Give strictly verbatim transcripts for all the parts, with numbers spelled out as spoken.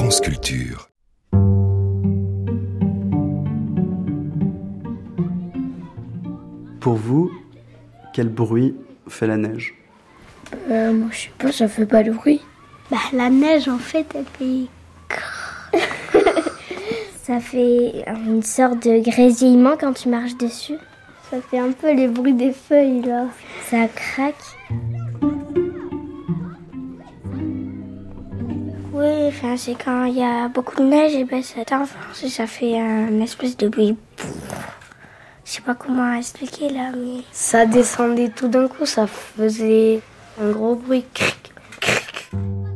France Culture. Pour vous, quel bruit fait la neige ? Euh, moi je sais pas, ça fait pas de bruit. Bah la neige en fait elle fait... Ça fait une sorte de grésillement quand tu marches dessus. Ça fait un peu les bruits des feuilles là. Ça craque. Oui, enfin c'est quand il y a beaucoup de neige et ben ça t'enfonce et ça fait un espèce de bruit. Je sais pas comment expliquer là, mais... Ça descendait tout d'un coup, ça faisait un gros bruit. Cric, cric.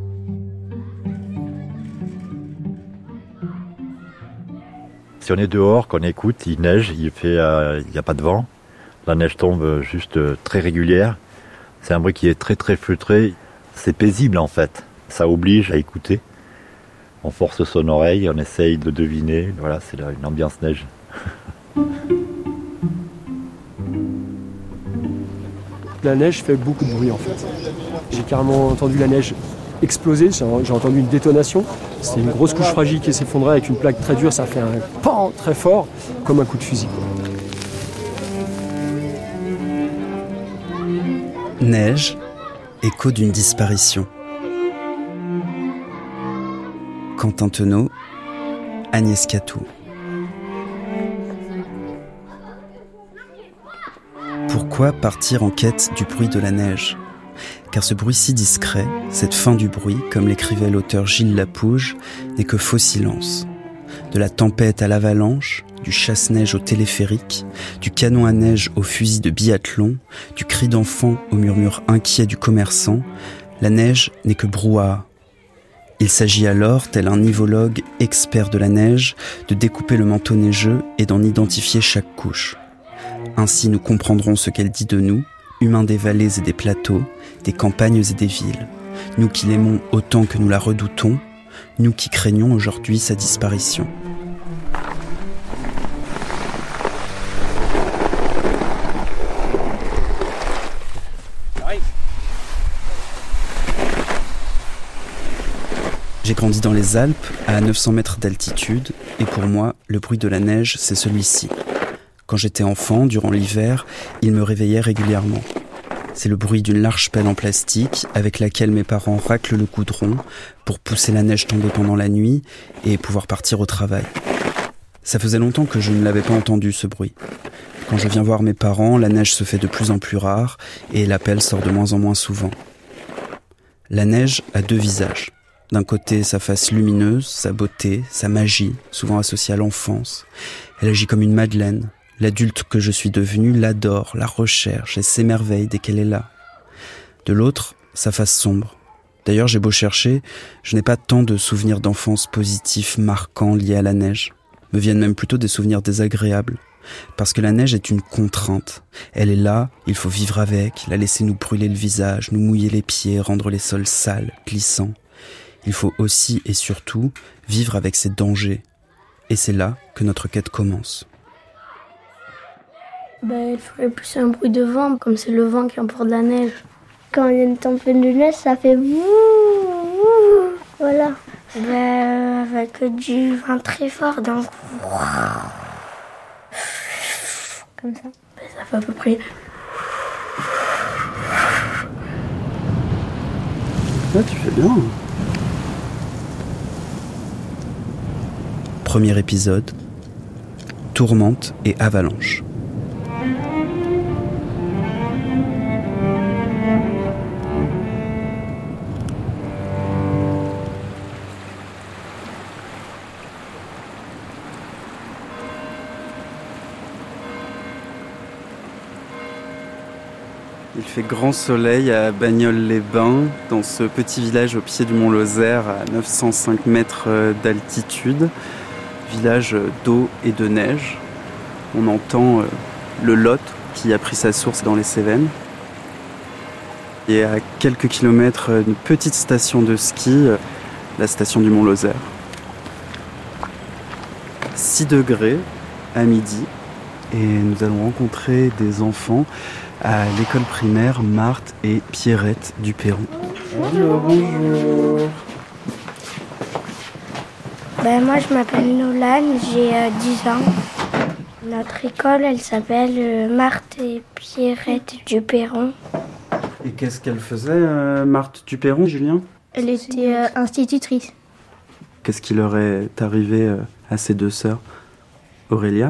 Si on est dehors, qu'on écoute, il neige, il fait, euh, il n'y a pas de vent. La neige tombe juste euh, très régulière. C'est un bruit qui est très très feutré. C'est paisible en fait. Ça oblige à écouter. On force son oreille, on essaye de deviner. Voilà, c'est une ambiance neige. La neige fait beaucoup de bruit en fait. J'ai carrément entendu la neige exploser, j'ai entendu une détonation. C'était une grosse couche fragile qui s'effondrait avec une plaque très dure, ça fait un pan très fort, comme un coup de fusil. Neige, écho d'une disparition. Quentin Tenot, Agnès Catou. Pourquoi partir en quête du bruit de la neige ? Car ce bruit si discret, cette fin du bruit, comme l'écrivait l'auteur Gilles Lapouge, n'est que faux silence. De la tempête à l'avalanche, du chasse-neige au téléphérique, du canon à neige au fusil de biathlon, du cri d'enfant au murmure inquiet du commerçant, la neige n'est que brouhaha. Il s'agit alors, tel un nivologue expert de la neige, de découper le manteau neigeux et d'en identifier chaque couche. Ainsi nous comprendrons ce qu'elle dit de nous, humains des vallées et des plateaux, des campagnes et des villes. Nous qui l'aimons autant que nous la redoutons, nous qui craignons aujourd'hui sa disparition. J'ai grandi dans les Alpes, à neuf cents mètres d'altitude, et pour moi, le bruit de la neige, c'est celui-ci. Quand j'étais enfant, durant l'hiver, il me réveillait régulièrement. C'est le bruit d'une large pelle en plastique avec laquelle mes parents raclent le goudron pour pousser la neige tomber pendant la nuit et pouvoir partir au travail. Ça faisait longtemps que je ne l'avais pas entendu, ce bruit. Quand je viens voir mes parents, la neige se fait de plus en plus rare et la pelle sort de moins en moins souvent. La neige a deux visages. D'un côté, sa face lumineuse, sa beauté, sa magie, souvent associée à l'enfance. Elle agit comme une madeleine. L'adulte que je suis devenu l'adore, la recherche et s'émerveille dès qu'elle est là. De l'autre, sa face sombre. D'ailleurs, j'ai beau chercher, je n'ai pas tant de souvenirs d'enfance positifs, marquants, liés à la neige. Me viennent même plutôt des souvenirs désagréables. Parce que la neige est une contrainte. Elle est là, il faut vivre avec, la laisser nous brûler le visage, nous mouiller les pieds, rendre les sols sales, glissants. Il faut aussi et surtout vivre avec ses dangers. Et c'est là que notre quête commence. Bah, il ferait plus un bruit de vent, comme c'est le vent qui emporte la neige. Quand il y a une tempête de neige, ça fait wouh, wouh, voilà. Bah, avec du vent très fort, donc comme ça. Bah, ça fait à peu près... Là, tu fais bien. Premier épisode, tourmente et avalanche. Il fait grand soleil à Bagnoles-les-Bains, dans ce petit village au pied du mont Lozère, à neuf cent cinq mètres d'altitude. Village d'eau et de neige. On entend le Lot qui a pris sa source dans les Cévennes. Et à quelques kilomètres, une petite station de ski, la station du mont Lozère. six degrés à midi. Et nous allons rencontrer des enfants à l'école primaire Marthe et Pierrette du Perron. Bonjour, bonjour. Ben, moi, je m'appelle Nolan, j'ai euh, dix ans. Notre école, elle s'appelle euh, Marthe et Pierrette Duperron. Et qu'est-ce qu'elle faisait, euh, Marthe Duperron, Julien ? Elle était euh, institutrice. Qu'est-ce qui leur est arrivé euh, à ces deux sœurs ? Aurélia ?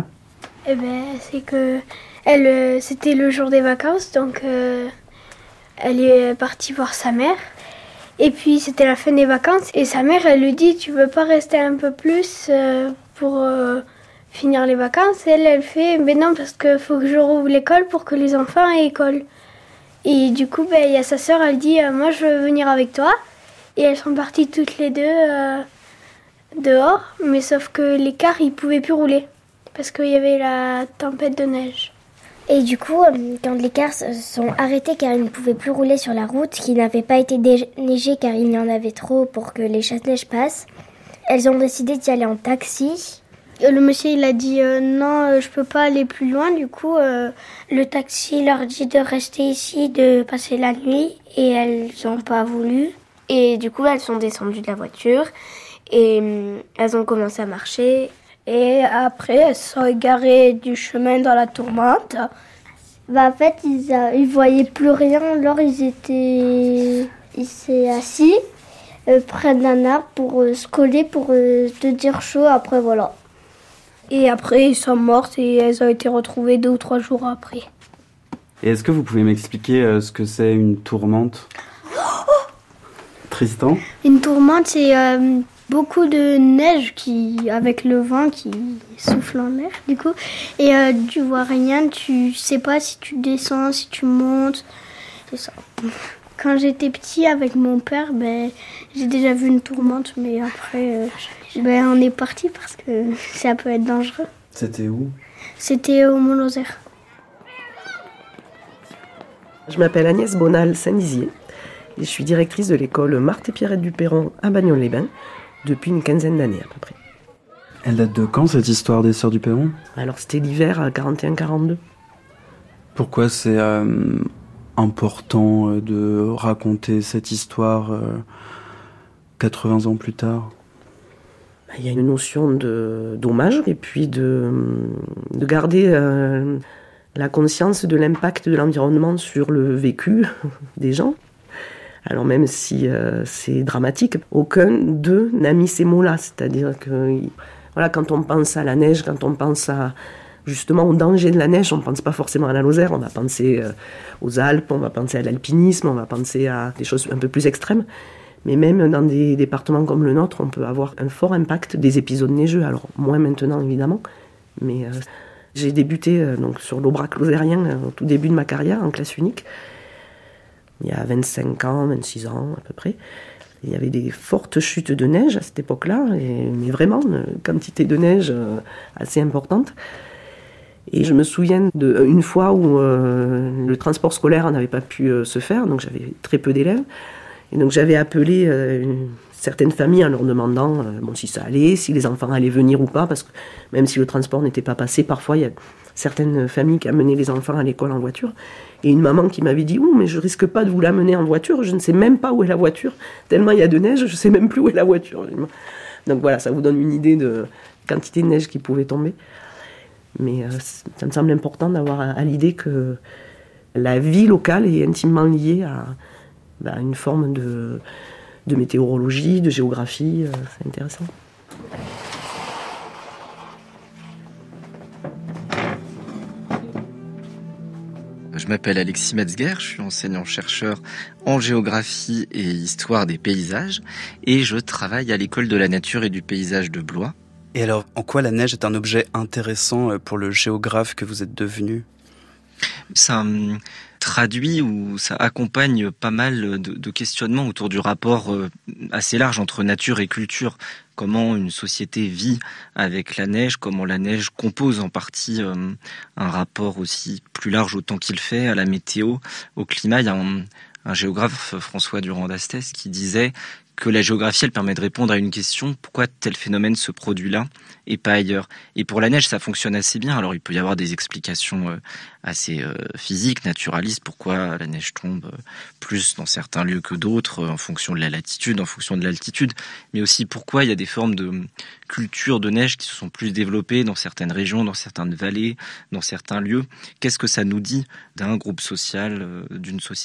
Eh ben, c'est que elle, euh, c'était le jour des vacances, donc euh, elle est partie voir sa mère. Et puis c'était la fin des vacances et sa mère, elle lui dit, tu veux pas rester un peu plus euh, pour euh, finir les vacances ? Et elle, elle fait, mais non, parce que faut que je rouvre l'école pour que les enfants aient école. Et du coup, ben, il y a sa sœur, elle dit, euh, moi je veux venir avec toi. Et elles sont parties toutes les deux euh, dehors, mais sauf que les cars, ils pouvaient plus rouler. Parce qu'il y avait la tempête de neige. Et du coup, quand les cars se sont arrêtés car ils ne pouvaient plus rouler sur la route, qui n'avait pas été déneigée car il y en avait trop pour que les chasse-neige passent, elles ont décidé d'y aller en taxi. Le monsieur, il a dit euh, non, je peux pas aller plus loin. Du coup, euh, le taxi leur dit de rester ici, de passer la nuit, et elles n'ont pas voulu. Et du coup, elles sont descendues de la voiture et euh, elles ont commencé à marcher. Et après, elles se sont égarées du chemin dans la tourmente. Bah, en fait, ils ne voyaient plus rien. Alors, ils étaient ils s'est assis euh, près d'un arbre pour euh, se coller, pour euh, te dire chaud. Après, voilà. Et après, ils sont mortes et elles ont été retrouvées deux ou trois jours après. Et est-ce que vous pouvez m'expliquer euh, ce que c'est une tourmente ? Tristan ? Une tourmente, c'est euh, beaucoup de neige qui, avec le vent qui souffle en l'air, du coup. Et euh, tu vois rien, tu sais pas si tu descends, si tu montes. C'est ça. Quand j'étais petit avec mon père, ben, j'ai déjà vu une tourmente, mais après, euh, ben, on est parti parce que ça peut être dangereux. C'était où ? C'était au Mont-Lozère. Je m'appelle Agnès Bonal-Saint-Dizier et je suis directrice de l'école Marthe et Pierrette Duperron à Bagnoles-les-Bains depuis une quinzaine d'années à peu près. Elle date de quand, cette histoire des sœurs Duperron ? Alors c'était l'hiver à quarante et un quarante-deux. Pourquoi c'est euh, important euh, de raconter cette histoire euh, quatre-vingts ans plus tard ? Il y a une notion de d'hommage et puis de, de garder euh, la conscience de l'impact de l'environnement sur le vécu des gens. Alors même si euh, c'est dramatique, aucun d'eux n'a mis ces mots-là. C'est-à-dire que voilà, quand on pense à la neige, quand on pense à, justement au danger de la neige, on ne pense pas forcément à la Lozère, on va penser euh, aux Alpes, on va penser à l'alpinisme, on va penser à des choses un peu plus extrêmes. Mais même dans des départements comme le nôtre, on peut avoir un fort impact des épisodes neigeux. Alors moins maintenant évidemment, mais euh, j'ai débuté euh, donc, sur l'Aubrac lozérien euh, au tout début de ma carrière en classe unique. Il y a vingt-cinq ans, vingt-six ans à peu près. Il y avait des fortes chutes de neige à cette époque-là, et, mais vraiment une quantité de neige euh, assez importante. Et je me souviens d'une fois où euh, le transport scolaire n'avait pas pu euh, se faire, donc j'avais très peu d'élèves. Et donc j'avais appelé euh, une, certaines familles en leur demandant euh, bon, si ça allait, si les enfants allaient venir ou pas, parce que même si le transport n'était pas passé, parfois il y a certaines familles qui amenaient les enfants à l'école en voiture. Et une maman qui m'avait dit « Oh, mais je risque pas de vous l'amener en voiture, je ne sais même pas où est la voiture, tellement il y a de neige, je sais même plus où est la voiture. » Donc voilà, ça vous donne une idée de la quantité de neige qui pouvait tomber. Mais euh, ça me semble important d'avoir à, à l'idée que la vie locale est intimement liée à bah, une forme de, de météorologie, de géographie, euh, c'est intéressant. Je m'appelle Alexis Metzger, je suis enseignant-chercheur en géographie et histoire des paysages et je travaille à l'école de la nature et du paysage de Blois. Et alors, en quoi la neige est un objet intéressant pour le géographe que vous êtes devenu ? Ça traduit ou ça accompagne pas mal de, de questionnements autour du rapport assez large entre nature et culture. Comment une société vit avec la neige, comment la neige compose en partie euh, un rapport aussi plus large au temps qu'il fait, à la météo, au climat. Il y a un, un géographe, François Durand d'Astès, qui disait que la géographie, elle permet de répondre à une question, pourquoi tel phénomène se produit là et pas ailleurs. Et pour la neige, ça fonctionne assez bien. Alors, il peut y avoir des explications assez physiques, naturalistes, pourquoi la neige tombe plus dans certains lieux que d'autres, en fonction de la latitude, en fonction de l'altitude, mais aussi pourquoi il y a des formes de culture de neige qui se sont plus développées dans certaines régions, dans certaines vallées, dans certains lieux. Qu'est-ce que ça nous dit d'un groupe social, d'une société ?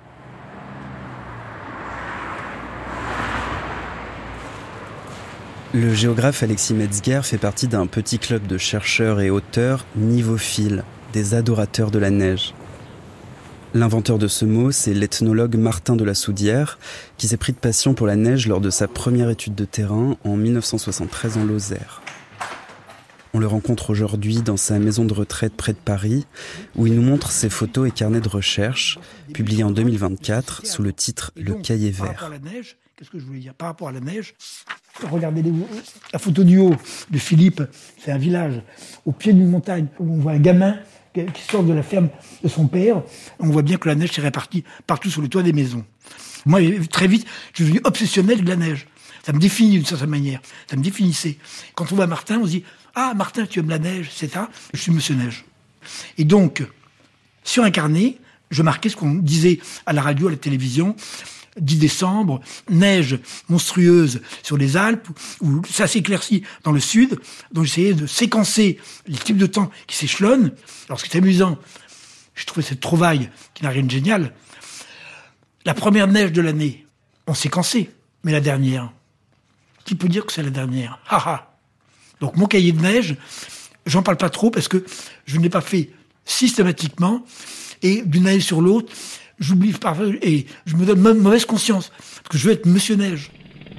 Le géographe Alexis Metzger fait partie d'un petit club de chercheurs et auteurs nivophiles, des adorateurs de la neige. L'inventeur de ce mot, c'est l'ethnologue Martin de la Soudière, qui s'est pris de passion pour la neige lors de sa première étude de terrain en dix-neuf cent soixante-treize en Lozère. On le rencontre aujourd'hui dans sa maison de retraite près de Paris, où il nous montre ses photos et carnets de recherche, publiés en deux mille vingt-quatre sous le titre « Le cahier vert ». Qu'est-ce que je voulais dire par rapport à la neige? Regardez les, la photo du haut de Philippe, c'est un village au pied d'une montagne où on voit un gamin qui sort de la ferme de son père. On voit bien que la neige s'est répartie partout sur le toit des maisons. Moi, très vite, je suis devenu obsessionnel de la neige. Ça me définit d'une certaine manière. Ça me définissait. Quand on voit Martin, on se dit « Ah, Martin, tu aimes la neige, c'est ça ?» Je suis Monsieur Neige. Et donc, sur un carnet, je marquais ce qu'on disait à la radio, à la télévision. dix décembre, neige monstrueuse sur les Alpes, où ça s'éclaircit dans le sud. Donc j'essayais de séquencer les types de temps qui s'échelonnent. Alors ce qui est amusant, je trouvais cette trouvaille qui n'a rien de génial. La première neige de l'année, on séquençait, mais la dernière, qui peut dire que c'est la dernière? Ha ha. Donc mon cahier de neige, j'en parle pas trop parce que je ne l'ai pas fait systématiquement et d'une année sur l'autre, j'oublie parfois et je me donne même mauvaise conscience parce que je veux être Monsieur Neige.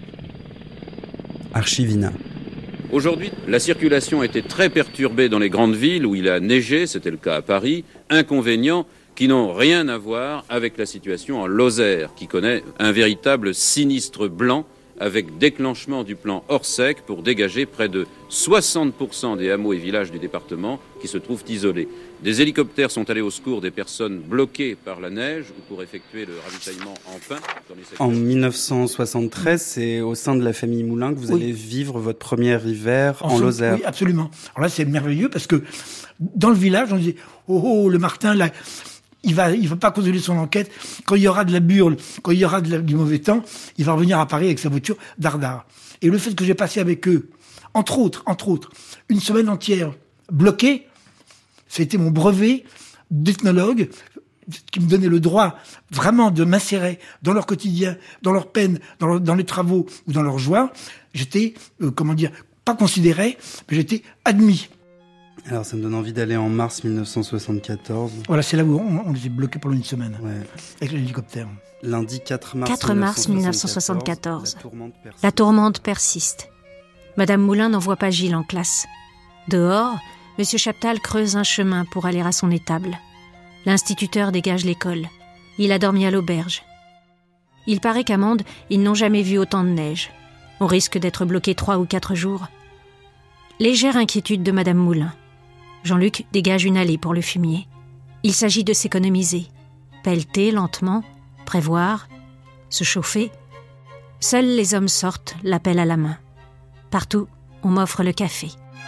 Archivina. Aujourd'hui, la circulation était très perturbée dans les grandes villes où il a neigé, c'était le cas à Paris. Inconvénients qui n'ont rien à voir avec la situation en Lozère, qui connaît un véritable sinistre blanc avec déclenchement du plan Orsec pour dégager près de soixante pour cent des hameaux et villages du département qui se trouvent isolés. Des hélicoptères sont allés au secours des personnes bloquées par la neige ou pour effectuer le ravitaillement en pain. Dans les secteurs... En dix-neuf cent soixante-treize, c'est au sein de la famille Moulin que vous oui. allez vivre votre premier hiver en, en Lozère. Oui, absolument. Alors là, c'est merveilleux parce que dans le village, on disait « Oh, oh, le Martin, là... » Il va, il va pas continuer son enquête. Quand il y aura de la burle, quand il y aura de la, du mauvais temps, il va revenir à Paris avec sa voiture dardard. Et le fait que j'ai passé avec eux, entre autres, entre autres, une semaine entière bloquée, c'était mon brevet d'ethnologue qui me donnait le droit vraiment de m'insérer dans leur quotidien, dans leur peine, dans, leur, dans les travaux ou dans leur joie. J'étais, euh, comment dire, pas considéré, mais j'étais admis. Alors ça me donne envie d'aller en mars dix-neuf cent soixante-quatorze. Voilà, c'est là où on, on les a bloqués pendant une semaine, ouais. Avec l'hélicoptère. Lundi quatre mars, quatre mars dix-neuf cent soixante-quatorze. La tourmente persiste. La tourmente persiste. Madame Moulin n'envoie pas Gilles en classe. Dehors, Monsieur Chaptal creuse un chemin pour aller à son étable. L'instituteur dégage l'école. Il a dormi à l'auberge. Il paraît qu'à Mende, ils n'ont jamais vu autant de neige. On risque d'être bloqué trois ou quatre jours. Légère inquiétude de Madame Moulin. Jean-Luc dégage une allée pour le fumier. Il s'agit de s'économiser. Pelleter lentement, prévoir, se chauffer. Seuls les hommes sortent, la pelle à la main. Partout, on m'offre le café.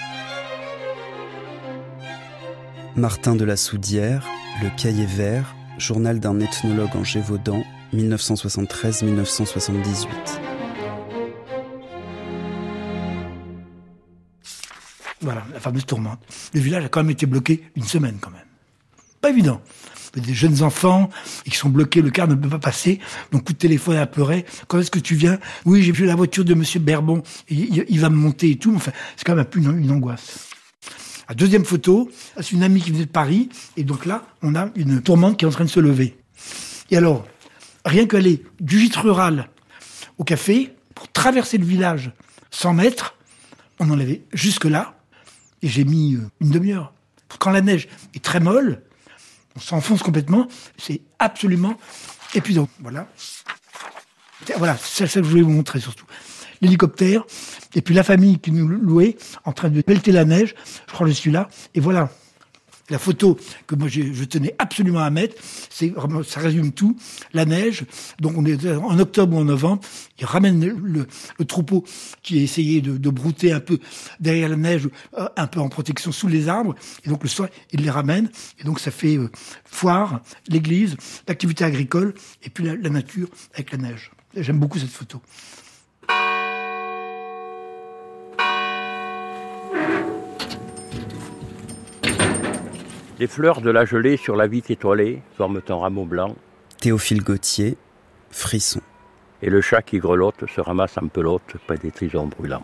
Martin de la Soudière, Le cahier vert, journal d'un ethnologue en Gévaudan, dix-neuf cent soixante-treize à dix-neuf cent soixante-dix-huit. Voilà, la fameuse tourmente. Le village a quand même été bloqué une semaine, quand même. Pas évident. Des jeunes enfants et qui sont bloqués, le car ne peut pas passer. Donc, coup de téléphone à pleurer. Quand est-ce que tu viens? Oui, j'ai vu la voiture de Monsieur Berbon. Il, il va me monter et tout. Enfin, c'est quand même un peu une, une angoisse. La deuxième photo, c'est une amie qui venait de Paris. Et donc là, on a une tourmente qui est en train de se lever. Et alors, rien qu'aller du gîte rural au café, pour traverser le village cent mètres, on en avait jusque-là. Et j'ai mis une demi-heure. Quand la neige est très molle, on s'enfonce complètement. C'est absolument épuisant. Voilà. Voilà, c'est ça que je voulais vous montrer surtout. L'hélicoptère, et puis la famille qui nous louait, en train de pelleter la neige. Je crois que je suis là. Et voilà. La photo que moi je, je tenais absolument à mettre, c'est vraiment, ça résume tout. La neige, donc on est en octobre ou en novembre, ils ramènent le, le, le troupeau qui a essayé de, de brouter un peu derrière la neige, un peu en protection sous les arbres, et donc le soir, ils les ramènent, et donc ça fait euh, foire, l'église, l'activité agricole, et puis la, la nature avec la neige. J'aime beaucoup cette photo. Les fleurs de la gelée sur la vitre étoilée forment un rameau blanc. Théophile Gautier, Frisson. Et le chat qui grelotte se ramasse en pelote près des trisons brûlants.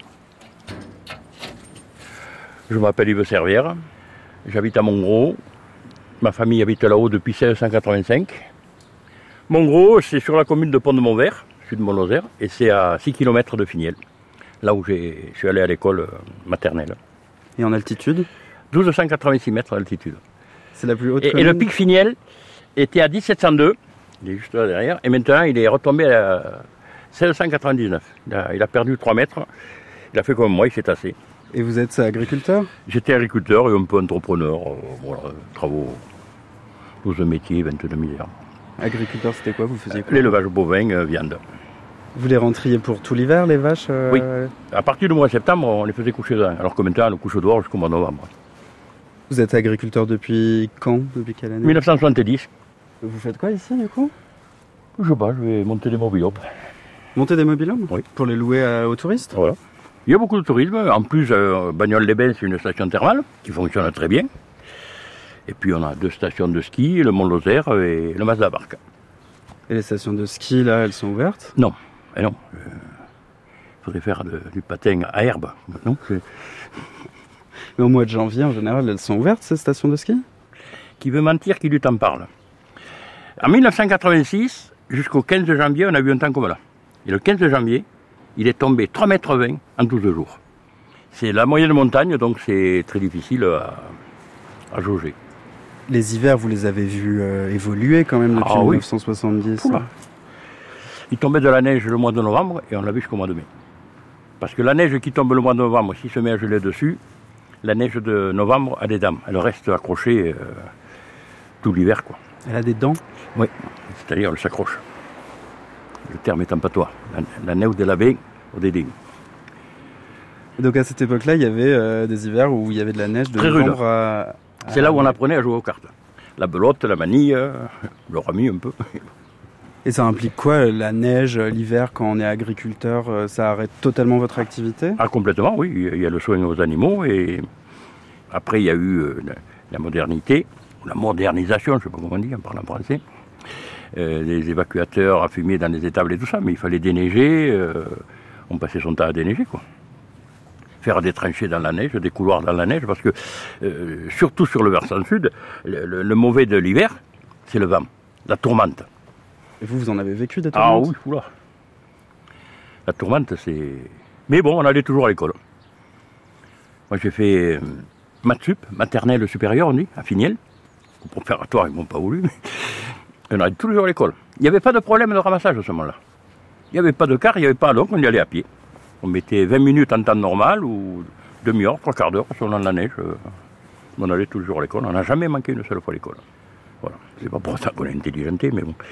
Je m'appelle Yves Servière, j'habite à Montgros. Ma famille habite là-haut depuis mille neuf cent quatre-vingt-cinq. Montgros, c'est sur la commune de Pont-de-Montvert, sud de Mont-Lozère, et c'est à six kilomètres de Finiel, là où j'ai, je suis allé à l'école maternelle. Et en altitude ? douze cent quatre-vingt-six mètres d'altitude. C'est la plus haute. Et, et le pic Finiel était à mille sept cent deux, il est juste là derrière, et maintenant il est retombé à mille sept cent quatre-vingt-dix-neuf. Il a, il a perdu trois mètres, il a fait comme moi, il s'est tassé. Et vous êtes agriculteur ? J'étais agriculteur et un peu entrepreneur, euh, voilà, travaux, douze métiers, vingt-deux milliards. Agriculteur, c'était quoi ? Vous faisiez quoi ? L'élevage bovin, euh, viande. Vous les rentriez pour tout l'hiver, les vaches euh... Oui. À partir du mois de septembre, on les faisait coucher dedans, alors que maintenant, on les couche dehors jusqu'au mois de novembre. Vous êtes agriculteur depuis quand ? Depuis quelle année ? mille neuf cent soixante-dix. Vous faites quoi ici, du coup ? Je sais pas, je vais monter des mobil-homes. Monter des mobil-homes ? Oui. Pour les louer à, aux touristes ? Voilà. Il y a beaucoup de tourisme. En plus, euh, Bagnoles-les-Bains, c'est une station thermale qui fonctionne très bien. Et puis, on a deux stations de ski, le Mont-Lozère et le Mas-de-la-Barque. Et les stations de ski, là, elles sont ouvertes ? Non. Eh non. Il euh, faudrait faire de, du patin à herbe. Non, c'est... Mais au mois de janvier, en général, elles sont ouvertes, ces stations de ski ? Qui veut mentir, qui lui t'en parle. En mille neuf cent quatre-vingt-six, jusqu'au quinze janvier, on a eu un temps comme là. Et le quinze janvier, il est tombé trois mètres vingt en douze jours. C'est la moyenne montagne, donc c'est très difficile à, à jauger. Les hivers, vous les avez vus euh, évoluer quand même depuis ah, mille neuf cent soixante-dix. Oui. Il tombait de la neige le mois de novembre et on l'a vu jusqu'au mois de mai. Parce que la neige qui tombe le mois de novembre, s'il se met à geler dessus, la neige de novembre a des dents. Elle reste accrochée euh, tout l'hiver, quoi. Elle a des dents ? Oui, c'est-à-dire elle s'accroche. Le terme est en patois. La, la neige de la baie au dédé. Et donc à cette époque-là, il y avait euh, des hivers où il y avait de la neige de très novembre rude. à, à... C'est là où on apprenait à jouer aux cartes. La belote, la manille, euh, le rami un peu. Et ça implique quoi, la neige, l'hiver, quand on est agriculteur, ça arrête totalement votre activité ? Ah, complètement, oui. Il y a le soin aux animaux et après il y a eu euh, la modernité, la modernisation, je ne sais pas comment on dit en parlant français, euh, les évacuateurs à fumier dans les étables et tout ça, mais il fallait déneiger, euh, on passait son temps à déneiger, quoi. Faire des tranchées dans la neige, des couloirs dans la neige, parce que, euh, surtout sur le versant sud, le, le, le mauvais de l'hiver, c'est le vent, la tourmente. Et vous, vous en avez vécu des tourmentes ? Ah oui, oula. La tourmente, c'est... Mais bon, on allait toujours à l'école. Moi, j'ai fait euh, maths sup, maternelle supérieure, on dit, à Finiel. Au préparatoire, ils m'ont pas voulu, mais on allait toujours à l'école. Il n'y avait pas de problème de ramassage à ce moment-là. Il n'y avait pas de car, il n'y avait pas, donc on y allait à pied. On mettait vingt minutes en temps normal, ou demi-heure, trois quarts d'heure, selon la neige. Euh, on allait toujours à l'école. On n'a jamais manqué une seule fois à l'école. Voilà. C'est pas pour ça qu'on est intelligenté, mais bon.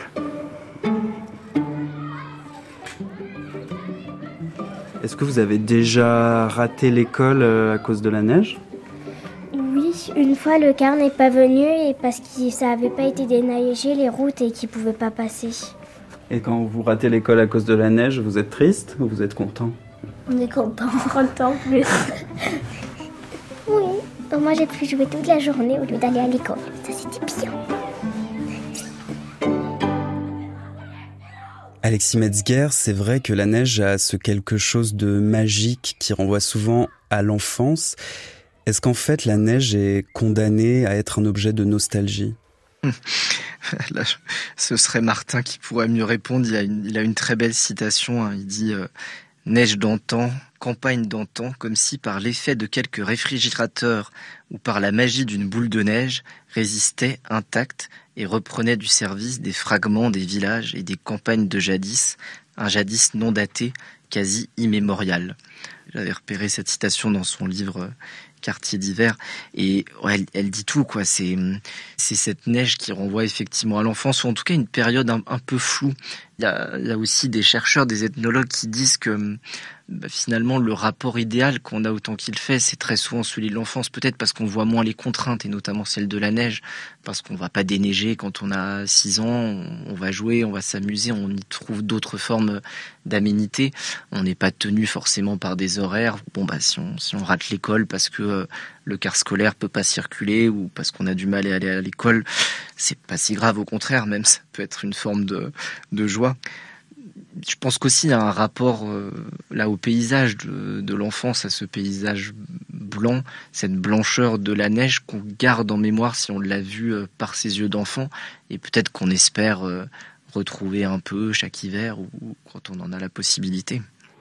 Est-ce que vous avez déjà raté l'école à cause de la neige ? Oui, une fois le car n'est pas venu et parce que ça n'avait pas été déneigé les routes et qu'il ne pouvait pas passer. Et quand vous ratez l'école à cause de la neige, vous êtes triste ou vous êtes content ? On est content. Content plus. Oui, donc moi j'ai pu jouer toute la journée au lieu d'aller à l'école. Ça c'était bien. Alexis Metzger, c'est vrai que la neige a ce quelque chose de magique qui renvoie souvent à l'enfance. Est-ce qu'en fait la neige est condamnée à être un objet de nostalgie ? Là, ce serait Martin qui pourrait mieux répondre. Il a une, il a une très belle citation. Hein. Il dit euh, « Neige d'antan, campagne d'antan, comme si par l'effet de quelques réfrigérateurs ou par la magie d'une boule de neige, résistait intacte et reprenait du service des fragments des villages et des campagnes de jadis, un jadis non daté, quasi immémorial. » J'avais repéré cette citation dans son livre Quartier d'hiver et ouais, elle, elle dit tout quoi. C'est c'est cette neige qui renvoie effectivement à l'enfance ou en tout cas une période un, un peu floue. Il y a, il y a aussi des chercheurs, des ethnologues qui disent que bah, finalement le rapport idéal qu'on a autant qu'il fait, c'est très souvent celui de l'enfance. Peut-être parce qu'on voit moins les contraintes et notamment celle de la neige, parce qu'on va pas déneiger quand on a six ans. On, on va jouer, on va s'amuser, on y trouve d'autres formes d'aménité. On n'est pas tenu forcément par des horaires. Bon bah si on si on rate l'école parce que euh, le car scolaire peut pas circuler ou parce qu'on a du mal à aller à l'école, c'est pas si grave, au contraire, même ça peut être une forme de, de joie. Je pense qu'aussi il y a un rapport euh, là au paysage de, de l'enfance, à ce paysage blanc, cette blancheur de la neige qu'on garde en mémoire si on l'a vu euh, par ses yeux d'enfant et peut-être qu'on espère euh, retrouver un peu chaque hiver ou, ou quand on en a la possibilité.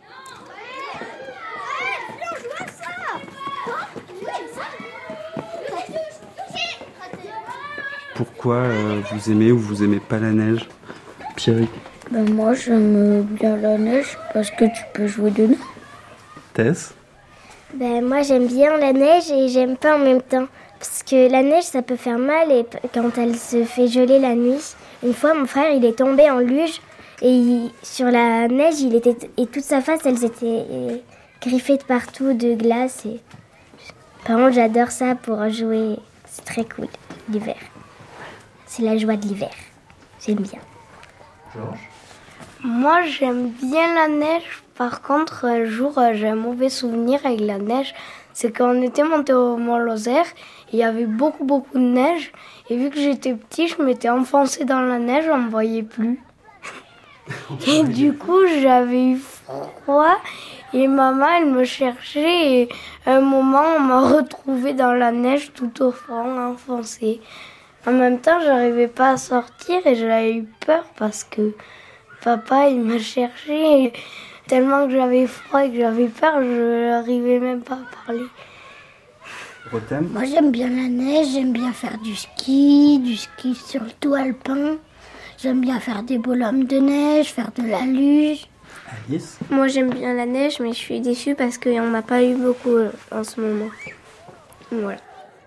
Pourquoi euh, vous aimez ou vous aimez pas la neige, Pierrick? Ben moi j'aime bien la neige parce que tu peux jouer dedans. Tess? Ben moi j'aime bien la neige et j'aime pas en même temps. Parce que la neige ça peut faire mal et quand elle se fait geler la nuit. Une fois mon frère il est tombé en luge et il, sur la neige il était, et toute sa face elle s'était griffée de partout de glace. Et... Par contre j'adore ça pour jouer, c'est très cool l'hiver. C'est la joie de l'hiver. J'aime bien. Georges? Moi, j'aime bien la neige. Par contre, un jour, j'ai un mauvais souvenir avec la neige. C'est quand on était monté au Mont Lozère, il y avait beaucoup, beaucoup de neige. Et vu que j'étais petit, je m'étais enfoncé dans la neige, on ne me voyait plus. Et du coup, j'avais eu froid. Et maman, elle me cherchait. Et à un moment, on m'a retrouvée dans la neige, tout au fond, enfoncée. En même temps, j'arrivais pas à sortir et j'avais eu peur parce que papa, il me cherchait. Et tellement que j'avais froid et que j'avais peur, je n'arrivais même pas à parler. Rotem? Moi, j'aime bien la neige, j'aime bien faire du ski, du ski sur le tout alpin. J'aime bien faire des bonhommes de neige, faire de la luge. Alice? Moi, j'aime bien la neige, mais je suis déçue parce qu'on n'a pas eu beaucoup en ce moment. Voilà.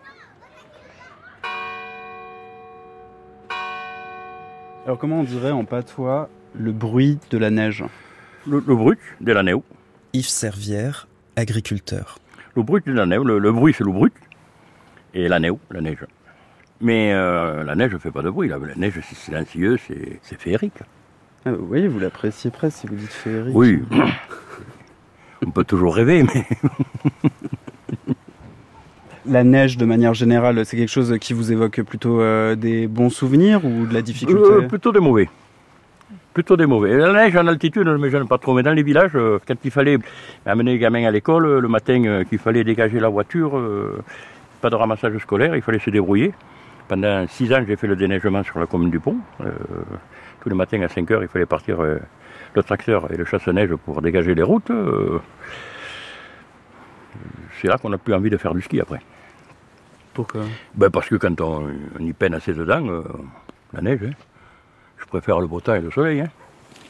Alors comment on dirait en patois le bruit de la neige? Le, le bruit de la neige. Yves Servière, agriculteur. Le bruit de la neige, le, le bruit c'est le bruit, et la neige, la neige. Mais euh, la neige ne fait pas de bruit, la, la neige c'est silencieux, c'est, c'est féerique. Ah, oui, vous l'appréciez presque si vous dites féerique. Oui, on peut toujours rêver, mais... La neige, de manière générale, c'est quelque chose qui vous évoque plutôt euh, des bons souvenirs ou de la difficulté? euh, Plutôt des mauvais. Plutôt des mauvais. La neige en altitude, je ne pas trop. Mais dans les villages, euh, quand il fallait amener les gamins à l'école, le matin, euh, qu'il fallait dégager la voiture, euh, pas de ramassage scolaire, il fallait se débrouiller. Pendant six ans, j'ai fait le déneigement sur la commune du Pont. Euh, tous les matins à cinq heures, il fallait partir euh, le tracteur et le chasse-neige pour dégager les routes. Euh, c'est là qu'on n'a plus envie de faire du ski après. Pourquoi? Ben parce que quand on, on y peine assez dedans, euh, la neige, hein, je préfère le beau temps et le soleil. Hein.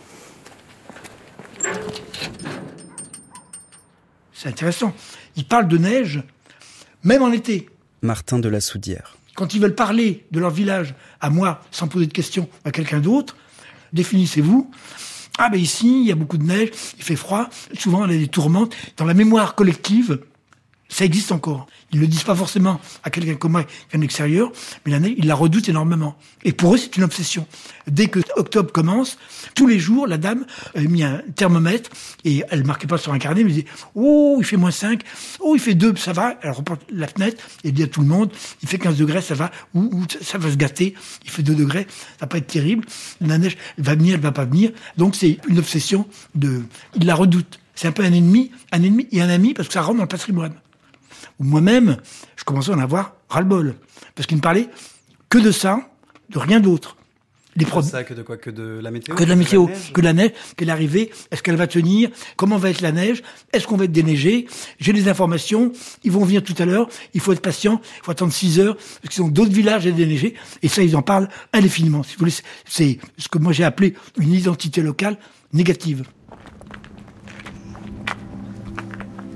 C'est intéressant. Ils parlent de neige, même en été. Martin de la Soudière. Quand ils veulent parler de leur village à moi, sans poser de questions, à quelqu'un d'autre, définissez-vous. Ah ben ici, il y a beaucoup de neige, il fait froid, souvent il y a des tourmentes. Dans la mémoire collective, ça existe encore. Ils ne le disent pas forcément à quelqu'un comme moi qui vient de l'extérieur, mais la neige, ils la redoutent énormément. Et pour eux, c'est une obsession. Dès que octobre commence, tous les jours, la dame a mis un thermomètre et elle ne marquait pas sur un carnet, mais elle disait « Oh, il fait moins cinq, oh, il fait deux, ça va ». Elle reporte la fenêtre et elle dit à tout le monde « Il fait quinze degrés, ça va, ou, ou ça va se gâter, il fait deux degrés, ça va pas être terrible, la neige elle va venir, elle va pas venir ». Donc c'est une obsession de... Ils la redoutent. C'est un peu un ennemi, un ennemi et un ami parce que ça rentre dans le patrimoine. Moi-même, je commençais à en avoir ras-le-bol. Parce qu'il ne parlait que de ça, de rien d'autre. Les pro- ça, que de quoi? Que de la météo? Que de la météo, que de la neige, que de la neige, qu'elle est arrivée, est-ce qu'elle va tenir, comment va être la neige, est-ce qu'on va être déneigé, j'ai des informations, ils vont venir tout à l'heure, il faut être patient, il faut attendre six heures, parce qu'ils ont d'autres villages à déneiger, et ça, ils en parlent indéfiniment. Si vous voulez, c'est ce que moi j'ai appelé une identité locale négative.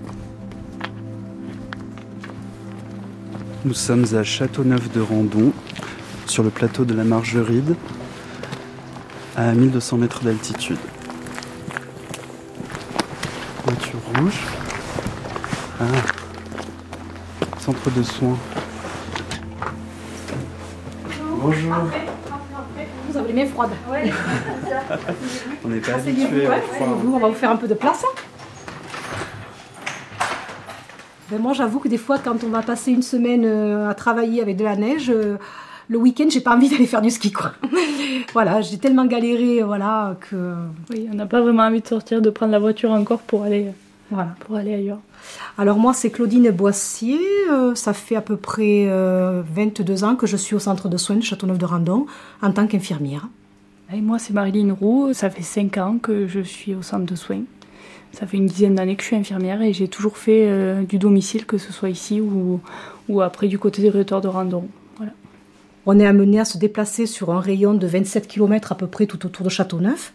Nous sommes à Châteauneuf-de-Randon, sur le plateau de la Margeride, à mille deux cents mètres d'altitude. Voiture rouge. Ah. Centre de soins. Bonjour. Vous avez les mains froides. Ouais. On n'est pas habitué au froid. On va vous faire un peu de place. Ben moi, j'avoue que des fois, quand on va passer une semaine à travailler avec de la neige, le week-end, j'ai pas envie d'aller faire du ski, quoi. Voilà, j'ai tellement galéré, voilà, que... Oui, on n'a pas vraiment envie de sortir, de prendre la voiture encore pour aller, voilà, pour aller ailleurs. Alors moi, c'est Claudine Boissier. Euh, ça fait à peu près euh, vingt-deux ans que je suis au centre de soins de Châteauneuf-de-Randon en tant qu'infirmière. Et moi, c'est Marilyn Roux. Ça fait cinq ans que je suis au centre de soins. Ça fait une dizaine d'années que je suis infirmière et j'ai toujours fait euh, du domicile, que ce soit ici ou, ou après du côté des territoire de Randon. Voilà. On est amené à se déplacer sur un rayon de vingt-sept kilomètres à peu près tout autour de Châteauneuf.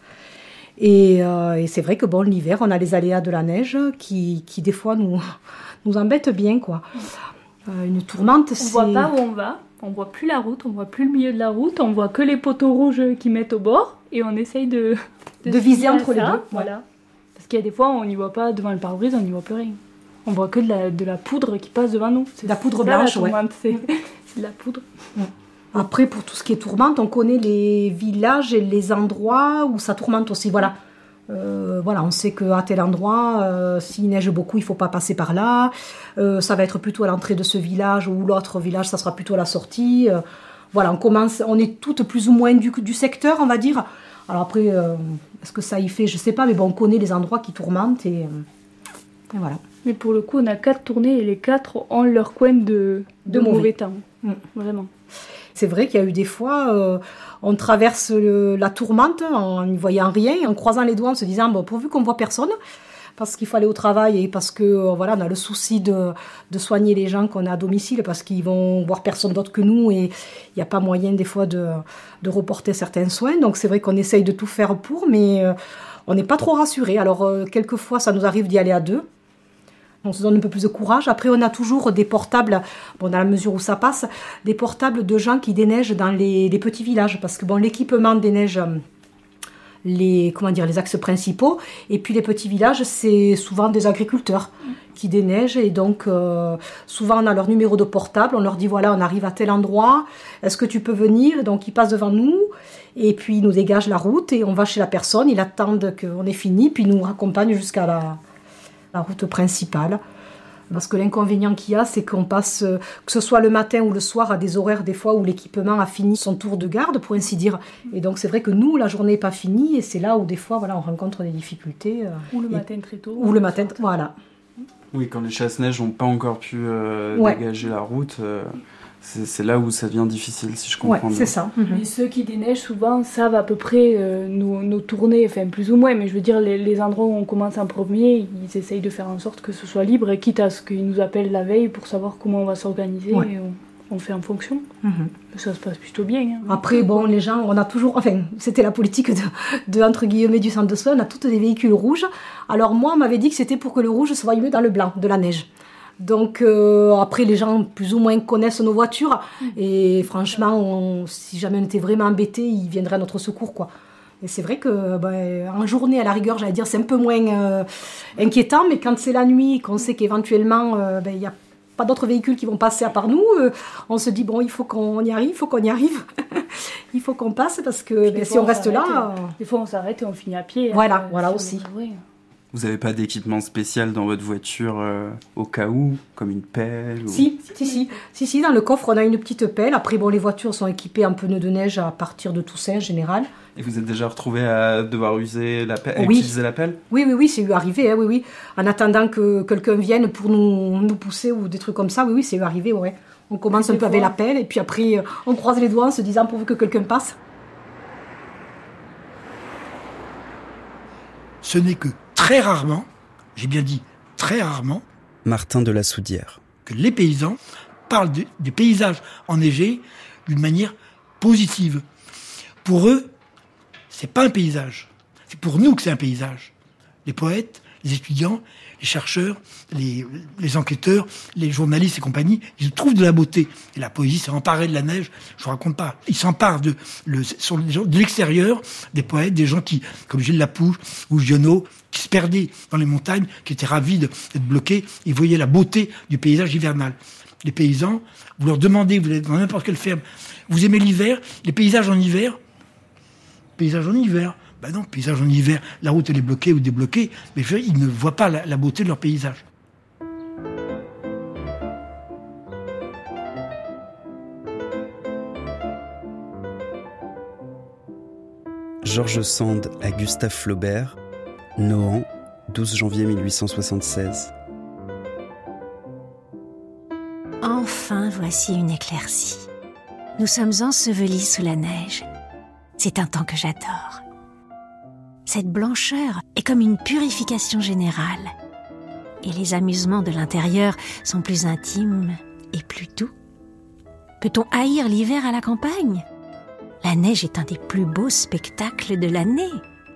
Et, euh, et c'est vrai que bon, l'hiver, on a les aléas de la neige qui, qui des fois nous, nous embêtent bien, quoi. Euh, une tourmente, c'est... On voit pas où on va, on voit plus la route, on voit plus le milieu de la route, on voit que les poteaux rouges qui mettent au bord et on essaye de... De, de viser entre les deux. Voilà. Parce qu'il y a des fois, on n'y voit pas devant le pare-brise, on n'y voit plus rien. On voit que de la, de la poudre qui passe devant nous. C'est de la poudre blanche, la ouais. C'est, c'est de la poudre. Ouais. Après, pour tout ce qui est tourmente, on connaît les villages et les endroits où ça tourmente aussi. Voilà, euh, voilà, on sait qu'à tel endroit, euh, s'il neige beaucoup, il ne faut pas passer par là. Euh, ça va être plutôt à l'entrée de ce village ou l'autre village, ça sera plutôt à la sortie. Euh, voilà, on commence, on est toutes plus ou moins du, du secteur, on va dire. Alors après, euh, est-ce que ça y fait, je ne sais pas, mais bon, on connaît les endroits qui tourmentent et, euh, et voilà. Mais pour le coup, on a quatre tournées et les quatre ont leur coin de, de, de mauvais, mauvais temps. Mmh. Vraiment. C'est vrai qu'il y a eu des fois, euh, on traverse le, la tourmente en n'y voyant rien, en croisant les doigts, en se disant, bon, pourvu qu'on ne voit personne, parce qu'il faut aller au travail et parce que euh, voilà, on a le souci de, de soigner les gens qu'on a à domicile, parce qu'ils vont voir personne d'autre que nous et il n'y a pas moyen des fois de, de reporter certains soins. Donc c'est vrai qu'on essaye de tout faire pour, mais euh, on n'est pas trop rassuré. Alors euh, quelquefois, ça nous arrive d'y aller à deux. On se donne un peu plus de courage. Après, on a toujours des portables, bon, dans la mesure où ça passe, des portables de gens qui déneigent dans les, les petits villages. Parce que bon, l'équipement déneige les, comment dire, les axes principaux. Et puis les petits villages, c'est souvent des agriculteurs qui déneigent. Et donc, euh, souvent, on a leur numéro de portable. On leur dit, voilà, on arrive à tel endroit. Est-ce que tu peux venir? Donc, ils passent devant nous. Et puis, ils nous dégagent la route. Et on va chez la personne. Ils attendent qu'on ait fini. Puis, ils nous raccompagnent jusqu'à la... la route principale, parce que l'inconvénient qu'il y a, c'est qu'on passe, que ce soit le matin ou le soir, à des horaires des fois où l'équipement a fini son tour de garde, pour ainsi dire. Et donc c'est vrai que nous, la journée n'est pas finie, et c'est là où des fois, voilà, on rencontre des difficultés. Ou le et, matin très tôt. Ou le matin, voilà. Oui, quand les chasse-neige n'ont pas encore pu euh, ouais. dégager la route, euh, c'est, c'est là où ça devient difficile, si je comprends ouais, bien. c'est ça. Mais ceux qui déneigent, souvent, savent à peu près euh, nos, nos tournées, enfin plus ou moins, mais je veux dire, les, les endroits où on commence en premier, ils essayent de faire en sorte que ce soit libre, et quitte à ce qu'ils nous appellent la veille pour savoir comment on va s'organiser, ouais. et on, on fait en fonction. Mm-hmm. Ça se passe plutôt bien. Hein. Après, bon, les gens, on a toujours, enfin, c'était la politique de, de entre guillemets, du centre de soins, on a tous des véhicules rouges. Alors moi, on m'avait dit que c'était pour que le rouge soit mieux dans le blanc, de la neige. Donc euh, après, les gens plus ou moins connaissent nos voitures et franchement, on, si jamais on était vraiment embêtés, ils viendraient à notre secours, quoi. Et c'est vrai que ben, en journée, à la rigueur, j'allais dire, c'est un peu moins euh, inquiétant, mais quand c'est la nuit, qu'on sait qu'éventuellement, euh, ben, il n'y a pas d'autres véhicules qui vont passer à part nous, euh, on se dit, bon, il faut qu'on y arrive, il faut qu'on y arrive, il faut qu'on passe, parce que ben, si on, on reste là... Euh... Des fois, on s'arrête et on finit à pied. Voilà, euh, voilà si aussi. Vous n'avez pas d'équipement spécial dans votre voiture euh, au cas où, comme une pelle ou... si, si, si, si, si, dans le coffre, on a une petite pelle. Après, bon, les voitures sont équipées en pneus de neige à partir de Toussaint, en général. Et vous êtes déjà retrouvé à devoir user la pelle, à oui. utiliser la pelle? Oui, oui, oui, c'est eu arrivé, hein, oui, oui. En attendant que quelqu'un vienne pour nous, nous pousser ou des trucs comme ça, oui, oui, c'est eu arrivé, ouais. On commence un peu avec la pelle et puis après, on croise les doigts en se disant pourvu que quelqu'un passe. Ce n'est que très rarement, j'ai bien dit très rarement, Martin de la Soudière, que les paysans parlent de, des paysages enneigés d'une manière positive. Pour eux, c'est pas un paysage. C'est pour nous que c'est un paysage. Les poètes, les étudiants, les chercheurs, les, les enquêteurs, les journalistes et compagnie, ils trouvent de la beauté. Et la poésie s'est emparée de la neige, je vous raconte pas. Ils s'emparent de, le, sur les gens, de l'extérieur, des poètes, des gens qui, comme Gilles Lapouche ou Giono, qui se perdaient dans les montagnes, qui étaient ravis d'être bloqués. Ils voyaient la beauté du paysage hivernal. Les paysans, vous leur demandez, vous êtes dans n'importe quelle ferme, vous aimez l'hiver, les paysages en hiver, paysages en hiver, ben non, paysage en hiver, la route elle est bloquée ou débloquée, mais ils ne voient pas la, la beauté de leur paysage. George Sand à Gustave Flaubert, Nohant, douze janvier mille huit cent soixante-seize. Enfin, voici une éclaircie. Nous sommes ensevelis sous la neige. C'est un temps que j'adore. Cette blancheur est comme une purification générale. Et les amusements de l'intérieur sont plus intimes et plus doux. Peut-on haïr l'hiver à la campagne ? La neige est un des plus beaux spectacles de l'année.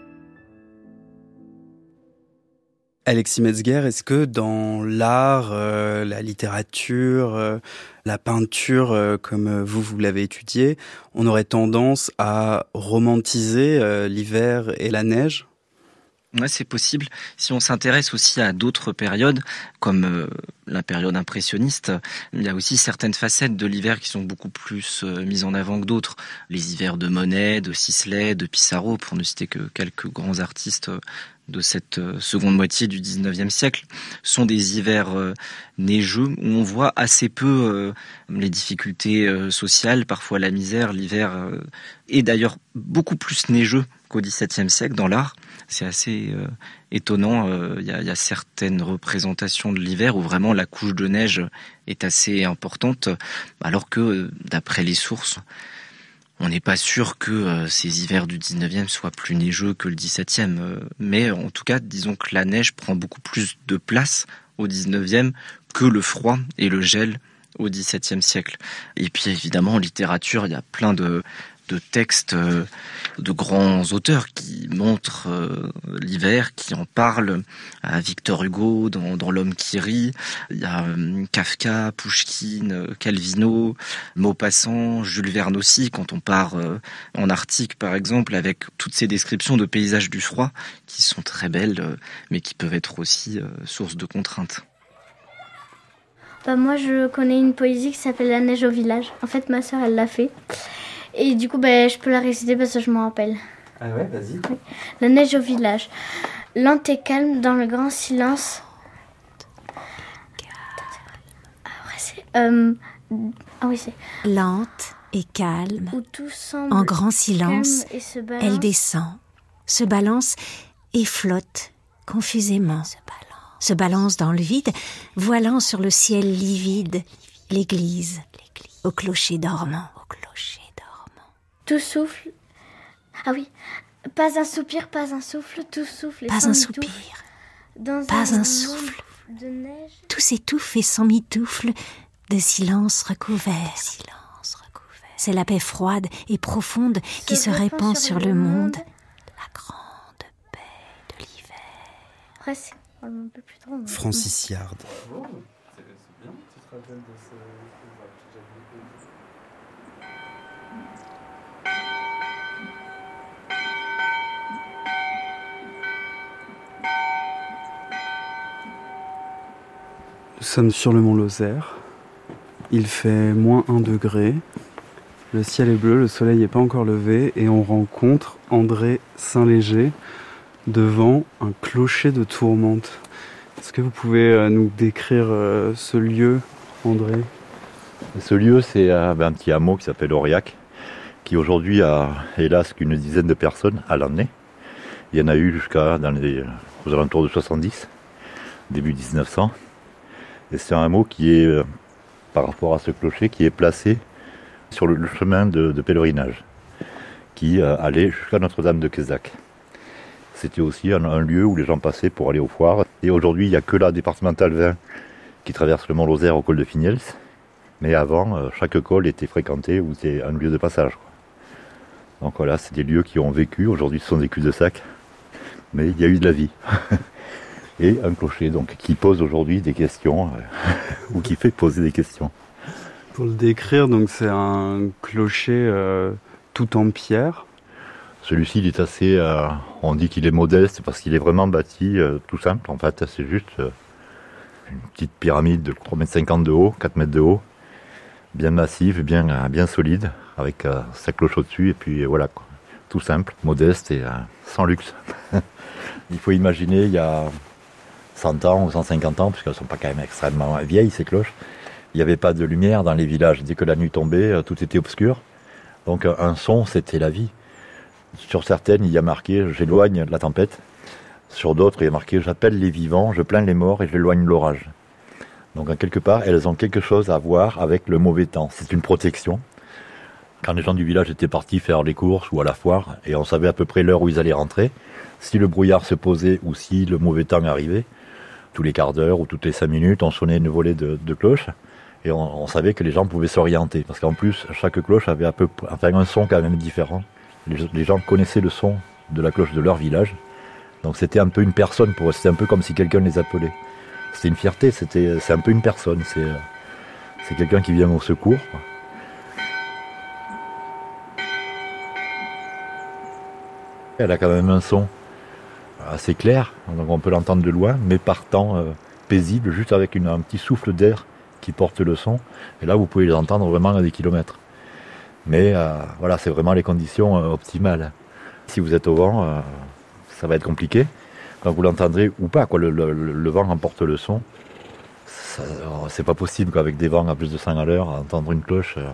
Alexis Metzger, est-ce que dans l'art, euh, la littérature, euh, la peinture, euh, comme vous, vous l'avez étudié, on aurait tendance à romantiser euh, l'hiver et la neige ? Ouais, c'est possible. Si on s'intéresse aussi à d'autres périodes, comme euh, la période impressionniste, il y a aussi certaines facettes de l'hiver qui sont beaucoup plus euh, mises en avant que d'autres. Les hivers de Monet, de Sisley, de Pissarro, pour ne citer que quelques grands artistes euh, de cette euh, seconde moitié du dix-neuvième siècle, sont des hivers euh, neigeux où on voit assez peu euh, les difficultés euh, sociales, parfois la misère. L'hiver euh, est d'ailleurs beaucoup plus neigeux qu'au dix-septième siècle dans l'art. C'est assez euh, étonnant. Il euh, y, y a certaines représentations de l'hiver où vraiment la couche de neige est assez importante, alors que, euh, d'après les sources, on n'est pas sûr que euh, ces hivers du dix-neuvième soient plus neigeux que le dix-septième. Euh, mais en tout cas, disons que la neige prend beaucoup plus de place au dix-neuvième que le froid et le gel au dix-septième siècle. Et puis évidemment, en littérature, il y a plein de... de textes de grands auteurs qui montrent euh, l'hiver, qui en parlent. À Victor Hugo dans, dans L'homme qui rit, il y a euh, Kafka, Pouchkine, Calvino, Maupassant, Jules Verne aussi, quand on part euh, en Arctique par exemple, avec toutes ces descriptions de paysages du froid qui sont très belles, euh, mais qui peuvent être aussi euh, source de contraintes. Bah moi je connais une poésie qui s'appelle La neige au village. En fait ma sœur elle l'a fait. Et du coup, ben, je peux la réciter parce que je m'en rappelle. Ah ouais, vas-y. Oui. La neige au village. Lente et calme dans le grand silence. Ah, ouais, c'est, euh... ah oui, c'est... Lente et calme. Où tout semble en grand silence, elle descend, se balance et flotte confusément. Se balance. se balance dans le vide, voilant sur le ciel livide l'église, l'église au clocher dormant. Au clocher. Tout souffle. Ah oui. Pas un soupir, pas un souffle, tout souffle. Et pas un soupir. Dans pas un, un souffle. De neige. Tout s'étouffe et s'emmitoufle de silence recouvert. De silence recouvert. C'est la paix froide et profonde se qui se répand sur, sur le monde. monde. La grande paix de l'hiver. Après, c'est un peu plus drôle. Francis Yard. Oh, c'est bien, tu te rappelles de ce... Nous sommes sur le mont Lozère. Il fait moins un degré. Le ciel est bleu, le soleil n'est pas encore levé et on rencontre André Saint-Léger devant un clocher de Tourmente. Est-ce que vous pouvez nous décrire ce lieu, André ? Ce lieu, c'est un petit hameau qui s'appelle Aurillac, qui aujourd'hui a hélas qu'une dizaine de personnes à l'année. Il y en a eu jusqu'à dans les, aux alentours de soixante-dix, début dix-neuf cents. Et c'est un hameau qui est, euh, par rapport à ce clocher, qui est placé sur le, le chemin de, de pèlerinage, qui euh, allait jusqu'à Notre-Dame de Quézac. C'était aussi un, un lieu où les gens passaient pour aller aux foires. Et aujourd'hui, il n'y a que la départementale vingt qui traverse le mont Lozère au col de Fignels. Mais avant, euh, chaque col était fréquenté ou c'était un lieu de passage, quoi. Donc voilà, c'est des lieux qui ont vécu. Aujourd'hui, ce sont des cul-de-sac. Mais il y a eu de la vie. et un clocher donc, qui pose aujourd'hui des questions, euh, ou qui fait poser des questions. Pour le décrire, donc c'est un clocher euh, tout en pierre. Celui-ci, il est assez, euh, on dit qu'il est modeste parce qu'il est vraiment bâti euh, tout simple. En fait, c'est juste euh, une petite pyramide de trois mètres cinquante de haut, quatre mètres de haut, bien massive, bien, euh, bien solide, avec euh, sa cloche au-dessus, et puis euh, voilà, quoi. Tout simple, modeste et euh, sans luxe. Il faut imaginer, il y a cent ans ou cent cinquante ans, puisqu'elles ne sont pas quand même extrêmement vieilles, ces cloches, il n'y avait pas de lumière dans les villages. Dès que la nuit tombait, euh, tout était obscur. Donc euh, un son, c'était la vie. Sur certaines, il y a marqué « J'éloigne la tempête ». Sur d'autres, il y a marqué « J'appelle les vivants, je plains les morts et j'éloigne l'orage ». Donc, en quelque part, elles ont quelque chose à voir avec le mauvais temps. C'est une protection. Quand les gens du village étaient partis faire les courses ou à la foire, et on savait à peu près l'heure où ils allaient rentrer, si le brouillard se posait ou si le mauvais temps arrivait, tous les quarts d'heure ou toutes les cinq minutes, on sonnait une volée de, de cloches, et on, on savait que les gens pouvaient s'orienter. Parce qu'en plus, chaque cloche avait à peu, enfin, un son quand même différent. Les, les gens connaissaient le son de la cloche de leur village. Donc c'était un peu une personne pour eux. C'était un peu comme si quelqu'un les appelait. C'était une fierté, c'était, c'est un peu une personne. C'est, c'est quelqu'un qui vient au secours. Elle a quand même un son assez clair, donc on peut l'entendre de loin, mais partant euh, paisible, juste avec une, un petit souffle d'air qui porte le son. Et là, vous pouvez les entendre vraiment à des kilomètres. Mais euh, voilà, c'est vraiment les conditions euh, optimales. Si vous êtes au vent, euh, ça va être compliqué. Donc vous l'entendrez ou pas, quoi. Le, le, le vent emporte le son. Ça, c'est pas possible qu'avec des vents à plus de cent à l'heure, entendre une cloche. Euh...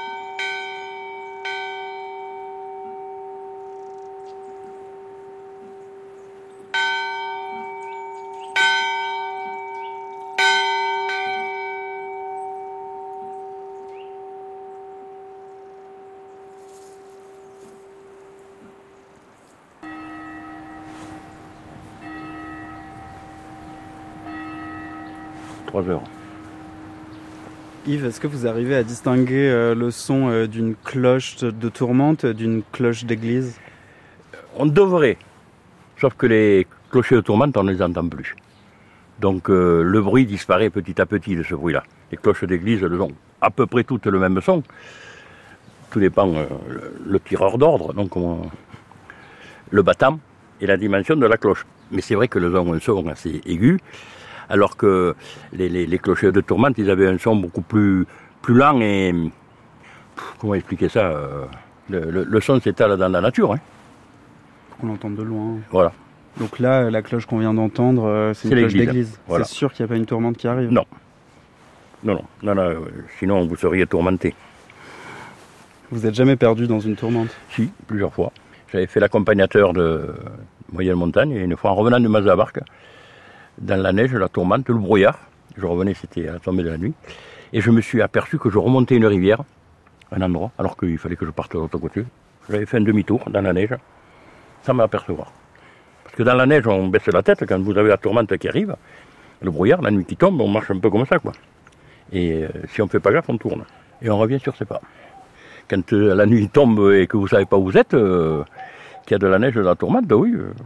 trois heures. Yves, est-ce que vous arrivez à distinguer euh, le son euh, d'une cloche de tourmente d'une cloche d'église ? On devrait, sauf que les clochers de tourmente, on ne les entend plus. Donc euh, le bruit disparaît petit à petit de ce bruit-là. Les cloches d'église, elles ont à peu près toutes le même son. Tout dépend euh, le, le tireur d'ordre, donc on, le battant et la dimension de la cloche. Mais c'est vrai que les ont un son assez aigu. Alors que les, les, les clochers de tourmente, ils avaient un son beaucoup plus, plus lent et... Comment expliquer ça euh, le, le, le son s'étale dans la nature. Hein. Faut qu'on l'entende de loin. Voilà. Donc là, la cloche qu'on vient d'entendre, euh, c'est, c'est une cloche d'église. Voilà. C'est sûr qu'il n'y a pas une tourmente qui arrive ? Non. Non, non. non, non euh, sinon, vous seriez tourmenté. Vous n'êtes jamais perdu dans une tourmente ? Si, plusieurs fois. J'avais fait l'accompagnateur de moyenne montagne et une fois en revenant de Mazabarque, dans la neige, la tourmente, le brouillard. Je revenais, c'était à la tombée de la nuit. Et je me suis aperçu que je remontais une rivière, un endroit, alors qu'il fallait que je parte de l'autre côté. J'avais fait un demi-tour dans la neige, sans m'apercevoir. Parce que dans la neige, on baisse la tête quand vous avez la tourmente qui arrive. Le brouillard, la nuit qui tombe, on marche un peu comme ça, quoi. Et euh, si on ne fait pas gaffe, on tourne. Et on revient sur ses pas. Quand euh, la nuit tombe et que vous ne savez pas où vous êtes, euh, qu'il y a de la neige de la tourmente, ben oui, euh,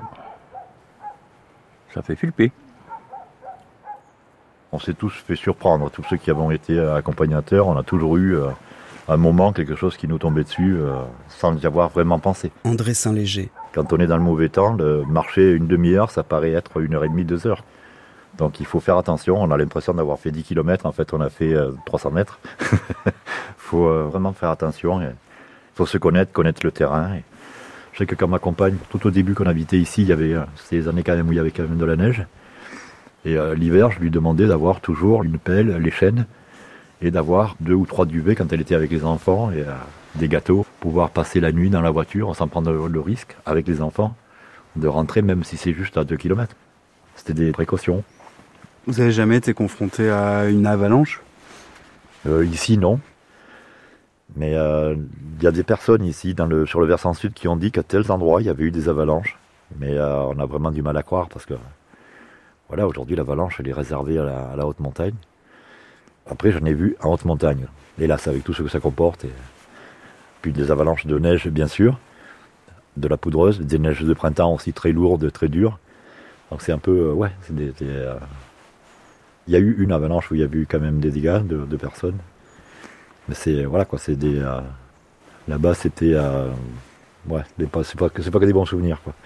ça fait flipper. On s'est tous fait surprendre, tous ceux qui avons été accompagnateurs, on a toujours eu euh, un moment, quelque chose qui nous tombait dessus euh, sans y avoir vraiment pensé. André Saint-Léger. Quand on est dans le mauvais temps, le marcher une demi-heure, ça paraît être une heure et demie, deux heures. Donc il faut faire attention, on a l'impression d'avoir fait dix kilomètres, en fait on a fait euh, trois cents mètres. Il faut euh, vraiment faire attention, il faut se connaître, connaître le terrain. Et je sais que quand ma compagne, tout au début qu'on habitait ici, il y avait, c'était les années quand même où il y avait quand même de la neige. Et euh, l'hiver, je lui demandais d'avoir toujours une pelle, les chaînes, et d'avoir deux ou trois duvets quand elle était avec les enfants, et euh, des gâteaux, pouvoir passer la nuit dans la voiture sans prendre le, le risque, avec les enfants, de rentrer même si c'est juste à deux kilomètres. C'était des précautions. Vous avez jamais été confronté à une avalanche ? euh, Ici, non. Mais il euh, y a des personnes ici, dans le, sur le versant sud, qui ont dit qu'à tels endroits, il y avait eu des avalanches. Mais euh, on a vraiment du mal à croire, parce que voilà, aujourd'hui, l'avalanche, elle est réservée à la, à la haute montagne. Après, j'en ai vu en haute montagne, hélas, avec tout ce que ça comporte. Et puis des avalanches de neige, bien sûr, de la poudreuse, des neiges de printemps aussi très lourdes, très dures. Donc c'est un peu, euh, ouais, c'est des, des, euh... il y a eu une avalanche où il y a eu quand même des dégâts de, de personnes. Mais c'est, voilà quoi, c'est des, euh... là-bas c'était, euh... ouais, des, c'est, pas, c'est pas que des bons souvenirs quoi.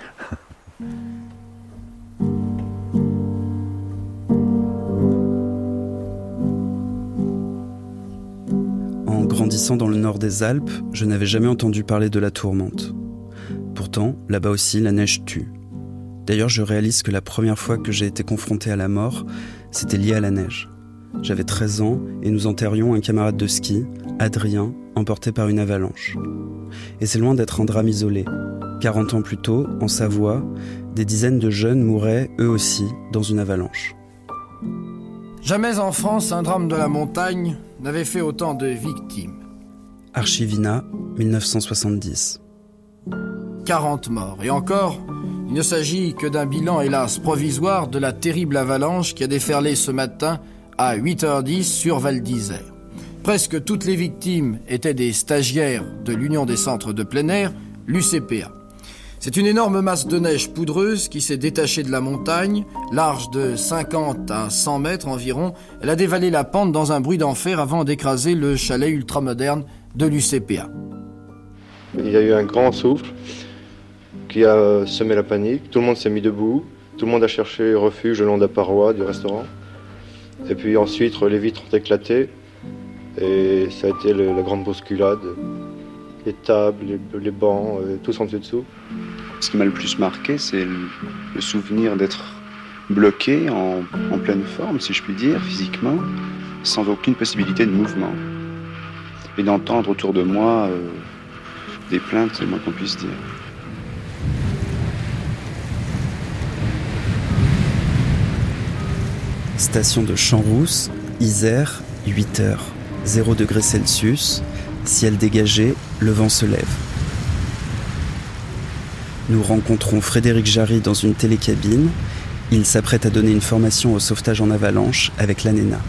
En grandissant dans le nord des Alpes, je n'avais jamais entendu parler de la tourmente. Pourtant, là-bas aussi, la neige tue. D'ailleurs, je réalise que la première fois que j'ai été confronté à la mort, c'était lié à la neige. J'avais treize ans et nous enterrions un camarade de ski, Adrien, emporté par une avalanche. Et c'est loin d'être un drame isolé. quarante ans plus tôt, en Savoie, des dizaines de jeunes mouraient, eux aussi, dans une avalanche. Jamais en France, un drame de la montagne n'avait fait autant de victimes. Archivina, dix-neuf cent soixante-dix. quarante morts. Et encore, il ne s'agit que d'un bilan hélas provisoire de la terrible avalanche qui a déferlé ce matin à huit heures dix sur Val d'Isère. Presque toutes les victimes étaient des stagiaires de l'Union des centres de plein air, l'U C P A. C'est une énorme masse de neige poudreuse qui s'est détachée de la montagne, large de cinquante à cent mètres environ. Elle a dévalé la pente dans un bruit d'enfer avant d'écraser le chalet ultramoderne de l'U C P A. Il y a eu un grand souffle qui a semé la panique. Tout le monde s'est mis debout. Tout le monde a cherché refuge le long de la paroi du restaurant. Et puis ensuite, les vitres ont éclaté. Et ça a été le, la grande bousculade. Les tables, les, les bancs, euh, tout sont dessous. Ce qui m'a le plus marqué, c'est le, le souvenir d'être bloqué en, en pleine forme, si je puis dire, physiquement, sans aucune possibilité de mouvement. Et d'entendre autour de moi euh, des plaintes, c'est le moins qu'on puisse dire. Station de Champs-Rousses, Isère, huit heures, zéro degré Celsius, ciel dégagé, le vent se lève. Nous rencontrons Frédéric Jarry dans une télécabine. Il s'apprête à donner une formation au sauvetage en avalanche avec l'A N E N A.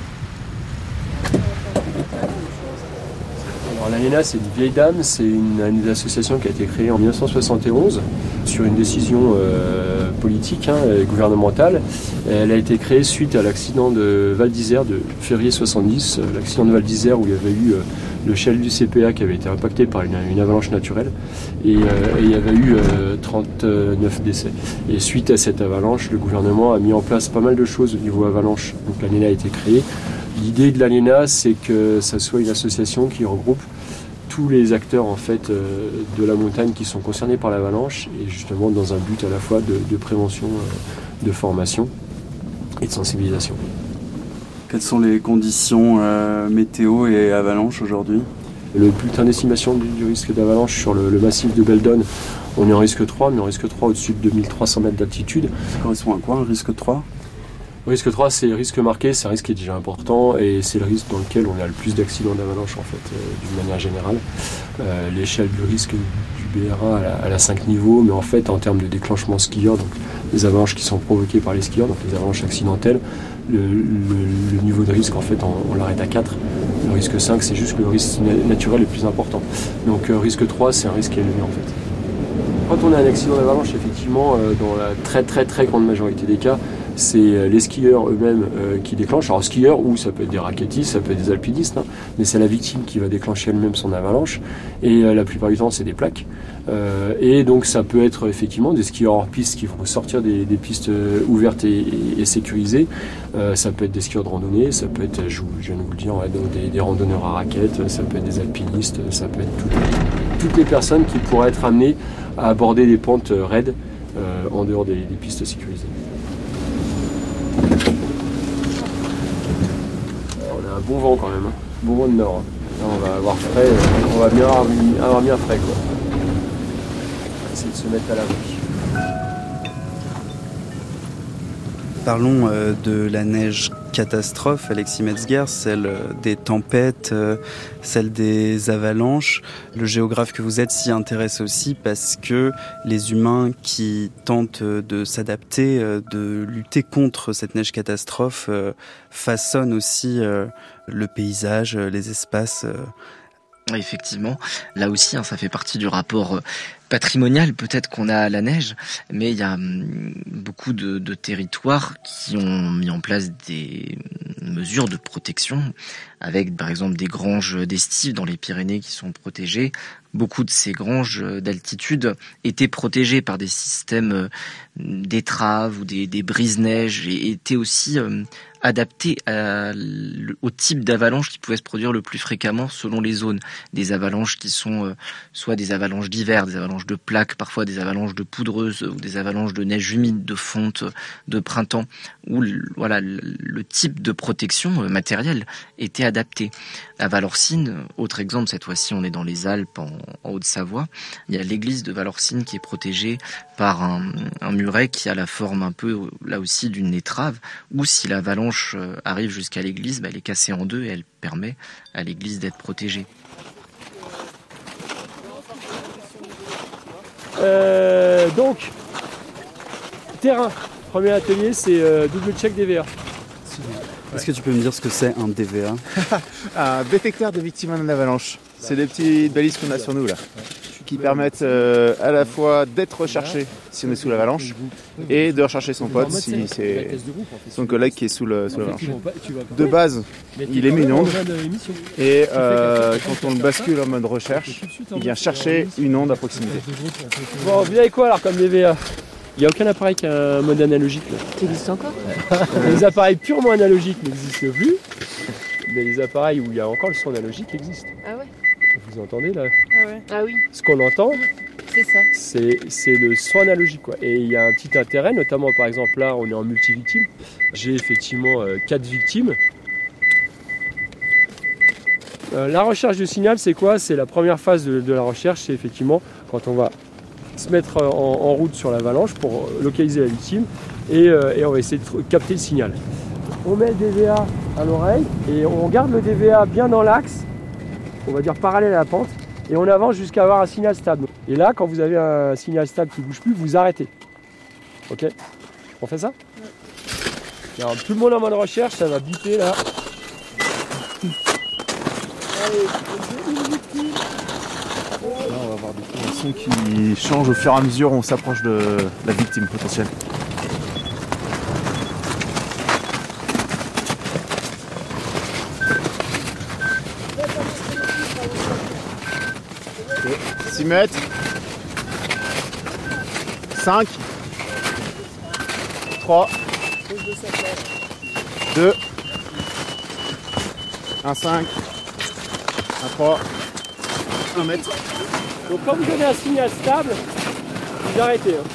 Alors, l'A N E N A, c'est une vieille dame, c'est une, une association qui a été créée en dix-neuf cent soixante et onze sur une décision euh, politique, hein, gouvernementale. Elle a été créée suite à l'accident de Val d'Isère de février soixante-dix, l'accident de Val d'Isère où il y avait eu euh, le chalet du C P A qui avait été impacté par une, une avalanche naturelle et, euh, et il y avait eu euh, trente-neuf décès. Et suite à cette avalanche, le gouvernement a mis en place pas mal de choses au niveau avalanche. Donc l'A N E N A a été créée. L'idée de l'A N E N A, c'est que ça soit une association qui regroupe tous les acteurs en fait euh, de la montagne qui sont concernés par l'avalanche et justement dans un but à la fois de, de prévention, euh, de formation et de sensibilisation. Quelles sont les conditions euh, météo et avalanche aujourd'hui ? Le bulletin d'estimation du, du risque d'avalanche sur le, le massif de Beldon, on est en risque trois, mais en risque trois au-dessus de deux mille trois cents mètres d'altitude. Ça correspond à quoi un risque trois ? Le risque trois, c'est le risque marqué, c'est un risque qui est déjà important et c'est le risque dans lequel on a le plus d'accidents d'avalanche en fait, euh, d'une manière générale. Euh, l'échelle du risque du B R A, elle a, elle a cinq niveaux, mais en fait en termes de déclenchement skieur, donc les avalanches qui sont provoquées par les skieurs, donc les avalanches accidentelles, le, le, le niveau de risque en fait on, on l'arrête à quatre. Le risque cinq, c'est juste le risque naturel le plus important. Donc euh, risque trois, c'est un risque élevé en fait. Quand on a un accident d'avalanche, effectivement, euh, dans la très très très grande majorité des cas, c'est les skieurs eux-mêmes euh, qui déclenchent. Alors skieurs, ou ça peut être des raquettistes, ça peut être des alpinistes, hein, mais c'est la victime qui va déclencher elle-même son avalanche. Et euh, la plupart du temps, c'est des plaques. Euh, et donc ça peut être effectivement des skieurs hors piste qui vont sortir des, des pistes ouvertes et, et, et sécurisées. Euh, ça peut être des skieurs de randonnée, ça peut être, je, je viens de vous le dire, ouais, donc des, des randonneurs à raquettes, ça peut être des alpinistes, ça peut être toutes, toutes les personnes qui pourraient être amenées à aborder des pentes raides euh, en dehors des, des pistes sécurisées. On a un bon vent quand même, hein. Bon vent de nord. Là, on va avoir frais, on va bien avoir, avoir bien frais quoi. On va essayer de se mettre à l'abri. Parlons euh, de la neige catastrophe, Alexis Metzger, celle des tempêtes, euh, celle des avalanches. Le géographe que vous êtes s'y intéresse aussi parce que les humains qui tentent de s'adapter, euh, de lutter contre cette neige catastrophe, euh, façonnent aussi euh, le paysage, les espaces. Euh. Effectivement, là aussi, hein, ça fait partie du rapport patrimonial peut-être qu'on a à la neige, mais il y a hum, beaucoup de, de territoires qui ont mis en place des mesures de protection, avec par exemple des granges d'estive dans les Pyrénées qui sont protégées. Beaucoup de ces granges d'altitude étaient protégées par des systèmes d'étraves ou des, des brises-neige et étaient aussi euh, adaptées à, au type d'avalanche qui pouvait se produire le plus fréquemment selon les zones. Des avalanches qui sont euh, soit des avalanches d'hiver, des avalanches de plaques, parfois des avalanches de poudreuse ou des avalanches de neige humide, de fonte, de printemps, où voilà, le, le type de protection euh, matérielle était adapté. À Valorcine, autre exemple, cette fois-ci on est dans les Alpes en, en Haute-Savoie, il y a l'église de Valorcine qui est protégée par un, un muret qui a la forme un peu là aussi d'une étrave, où si l'avalanche arrive jusqu'à l'église, bah, elle est cassée en deux et elle permet à l'église d'être protégée. Euh, donc, terrain, premier atelier, c'est euh, double check D V A. Est-ce que tu peux me dire ce que c'est un D V A? Un détecteur de victimes en avalanche. C'est des petites balises qu'on a sur nous là, qui permettent euh, à la fois d'être recherché si on est sous l'avalanche et de rechercher son pote si c'est son collègue qui est sous, le, sous l'avalanche. De base, il émet une onde et euh, quand on le bascule en mode recherche, il vient chercher une onde à proximité. Bon, vous avez quoi alors comme D V A? Il n'y a aucun appareil qui a un mode analogique. Ça existe encore? Les appareils purement analogiques n'existent plus, mais les appareils où il y a encore le son analogique existent. Ah ouais? Vous entendez là? Ah ouais. Ah oui. Ce qu'on entend, c'est ça. C'est, c'est le son analogique, quoi. Et il y a un petit intérêt, notamment par exemple là, on est en multi-victime. J'ai effectivement euh, quatre victimes. Euh, la recherche de signal, c'est quoi? C'est la première phase de, de la recherche, c'est effectivement quand on va se mettre en, en route sur l'avalanche pour localiser la victime et, euh, et on va essayer de capter le signal. On met le D V A à l'oreille et on garde le D V A bien dans l'axe, on va dire parallèle à la pente, et on avance jusqu'à avoir un signal stable. Et là, quand vous avez un signal stable qui ne bouge plus, vous arrêtez. Ok? On fait ça? Ouais. Alors, tout le monde en mode recherche, ça va biper là. Allez, là, on va avoir des conditions qui changent au fur et à mesure où on s'approche de la victime potentielle. six mètres, cinq, trois, deux, un cinq, un trois, un mètre. Donc quand vous donnez un signal stable, vous arrêtez. Hein.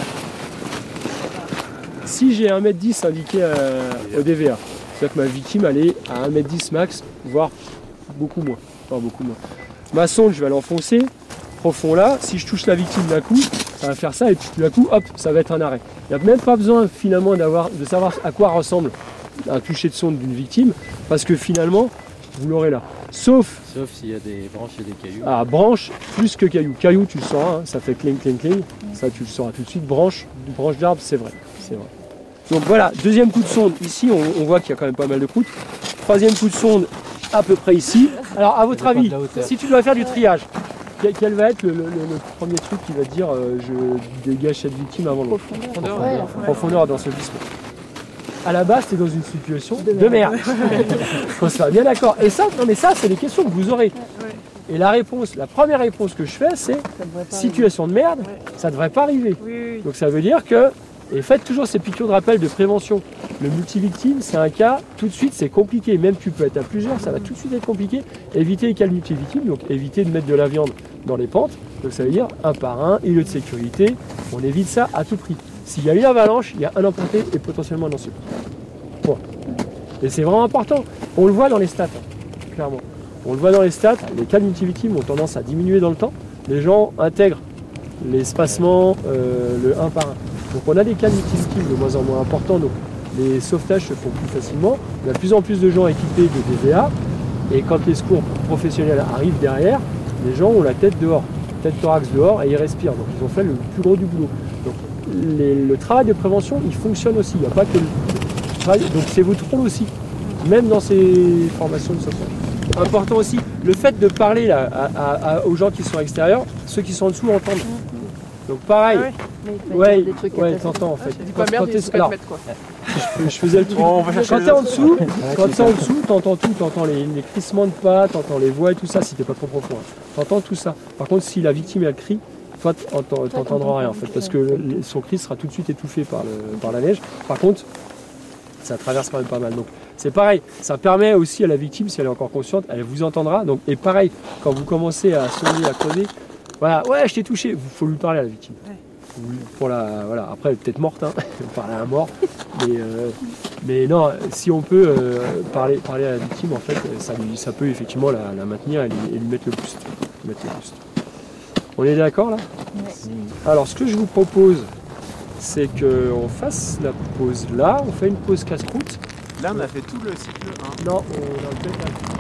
Si j'ai un mètre dix indiqué euh, au D V A, c'est-à-dire que ma victime elle est à un mètre dix max, voire beaucoup moins. Enfin, beaucoup moins. Ma sonde, je vais l'enfoncer profond là. Si je touche la victime d'un coup, ça va faire ça et tout d'un coup, hop, ça va être un arrêt. Il n'y a même pas besoin finalement d'avoir, de savoir à quoi ressemble un toucher de sonde d'une victime, parce que finalement, vous l'aurez là. Sauf... Sauf s'il y a des branches et des cailloux. Ah, branche plus que cailloux. Cailloux, tu le sauras, hein, ça fait cling, cling, cling. Ça, tu le sauras tout de suite. Branche, branche d'arbre, c'est vrai. C'est vrai. Donc voilà, deuxième coup de sonde. Ici, on, on voit qu'il y a quand même pas mal de croûtes. Troisième coup de sonde, à peu près ici. Alors, à votre avis, si tu dois faire du triage, quel, quel va être le, le, le premier truc qui va te dire euh, je dégage cette victime avant l'autre? Profondeur. Ouais, profondeur dans ce glissement. À la base, tu es dans une situation de, de merde. On sera bien d'accord. Et ça, non mais ça, c'est les questions que vous aurez. Et la réponse, la première réponse que je fais, c'est situation de merde, ça devrait pas arriver. Oui, oui. Donc ça veut dire que, et faites toujours ces piqûres de rappel de prévention. Le multivictime, c'est un cas, tout de suite, c'est compliqué. Même tu peux être à plusieurs, ça va tout de suite être compliqué. Éviter les cas de multivictime, donc éviter de mettre de la viande dans les pentes. Donc ça veut dire un par un, îlot de sécurité. On évite ça à tout prix. S'il y a une avalanche, il y a un emporté et potentiellement un ensuite. Bon. Et c'est vraiment important. On le voit dans les stats, hein, clairement. On le voit dans les stats, les cas de multivictimes ont tendance à diminuer dans le temps. Les gens intègrent l'espacement, euh, le un par un. Donc on a des cas de multivictimes de moins en moins importants, donc les sauvetages se font plus facilement. Il y a de plus en plus de gens équipés de D V A, et quand les secours professionnels arrivent derrière, les gens ont la tête dehors, tête thorax dehors, et ils respirent. Donc ils ont fait le plus gros du boulot. Donc les, le travail de prévention, il fonctionne aussi. Il n'y a pas que le travail. Donc c'est votre rôle aussi, même dans ces formations de sauvetage. important aussi, le fait de parler là, à, à, à, aux gens qui sont à l'extérieur, ceux qui sont en dessous entendent. Donc pareil, ah ouais, ouais, des trucs ouais t'entends en fait. Ah, quand, pas merde, quand alors, mettre, quoi. Je, je faisais le truc. Oh, quand t'es en dessous, quand t'es en dessous, t'entends tout, t'entends les, les crissements de pas, t'entends les voix et tout ça si t'es pas trop profond. Hein. T'entends tout ça. Par contre, si la victime elle crie, toi t'entendras rien en fait, parce que son cri sera tout de suite étouffé par, le, par la neige. Par contre, ça traverse quand même pas mal. Donc c'est pareil, ça permet aussi à la victime, si elle est encore consciente, elle vous entendra. Donc, et pareil, quand vous commencez à sonner, à crever, voilà, ouais, je t'ai touché, il faut lui parler à la victime. Ouais. Pour la, voilà. Après, elle est peut-être morte, hein. Parler à un mort. Mais, euh, mais non, si on peut euh, parler, parler à la victime, en fait, ça, lui, ça peut effectivement la, la maintenir et lui, et lui mettre le boost. Mettre le boost. On est d'accord là ? Ouais. Alors, ce que je vous propose, c'est qu'on fasse la pause là. On fait une pause casse-croûte. Là, on a fait tout le cycle un. Non, on a peut-être un...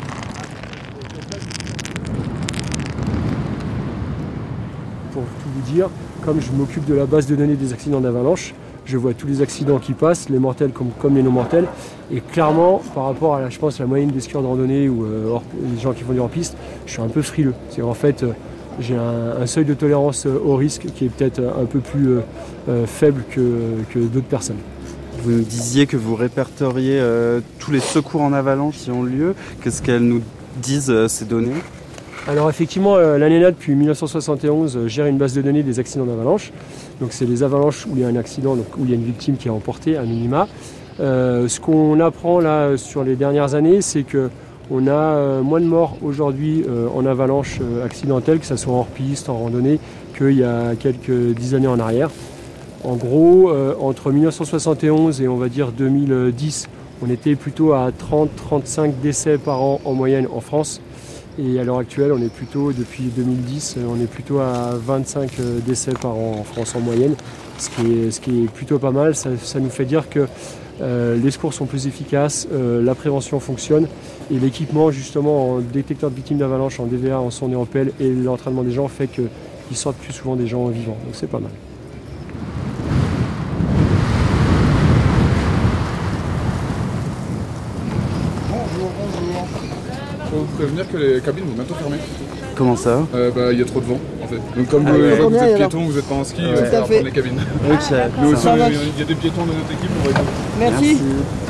Pour tout vous dire, comme je m'occupe de la base de données des accidents d'avalanche, je vois tous les accidents qui passent, les mortels comme, comme les non mortels, et clairement, par rapport à la, je pense, la moyenne des skieurs de randonnée ou euh, hors, les gens qui font du hors-piste, je suis un peu frileux. C'est en fait, euh, j'ai un, un seuil de tolérance euh, au risque qui est peut-être un peu plus euh, euh, faible que, que d'autres personnes. Vous nous disiez que vous répertoriez euh, tous les secours en avalanche qui ont lieu. Qu'est-ce qu'elles nous disent, euh, ces données ? Alors effectivement, euh, l'ANENA depuis mille neuf cent soixante et onze euh, gère une base de données des accidents d'avalanche. Donc c'est les avalanches où il y a un accident, donc où il y a une victime qui est emportée, un minima. Euh, ce qu'on apprend là sur les dernières années, c'est qu'on a euh, moins de morts aujourd'hui euh, en avalanche euh, accidentelle, que ce soit en hors-piste, en randonnée, qu'il y a quelques dix années en arrière. En gros, euh, entre mille neuf cent soixante et onze et on va dire deux mille dix, on était plutôt à trente à trente-cinq décès par an en moyenne en France. Et à l'heure actuelle, on est plutôt, depuis deux mille dix, on est plutôt à vingt-cinq décès par an en France en moyenne, ce qui est, ce qui est plutôt pas mal. Ça, ça nous fait dire que euh, les secours sont plus efficaces, euh, la prévention fonctionne, et l'équipement justement en détecteur de victimes d'avalanche, en D V A, en sonde et en pelle, et l'entraînement des gens fait qu'ils sortent plus souvent des gens vivants. Donc c'est pas mal. Il faut vous prévenir que les cabines vont bientôt fermer. Comment ça ? euh, bah, y a trop de vent en fait. Donc comme ah, vous, ouais. vous, vous êtes piéton, vous n'êtes pas en ski, il va falloir prendre les cabines. Okay. Nous aussi, il y a des piétons de notre équipe, on va aider. Merci. Merci.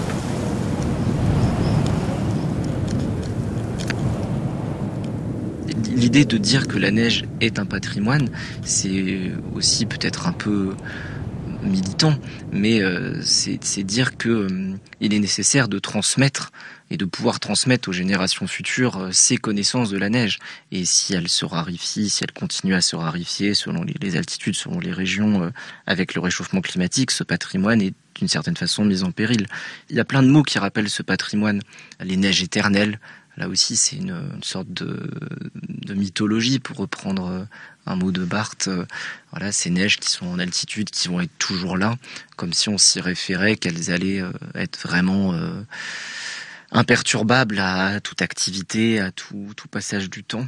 L'idée de dire que la neige est un patrimoine, c'est aussi peut-être un peu militant, mais euh, c'est dire que euh, il est nécessaire de transmettre et de pouvoir transmettre aux générations futures euh, ces connaissances de la neige. Et si elle se raréfie, si elle continue à se raréfier selon les, les altitudes, selon les régions, euh, avec le réchauffement climatique, ce patrimoine est d'une certaine façon mis en péril. Il y a plein de mots qui rappellent ce patrimoine. Les neiges éternelles, là aussi c'est une, une sorte de, de mythologie, pour reprendre un mot de Barthes. Voilà, ces neiges qui sont en altitude, qui vont être toujours là, comme si on s'y référait, qu'elles allaient euh, être vraiment euh, imperturbables à toute activité, à tout, tout passage du temps.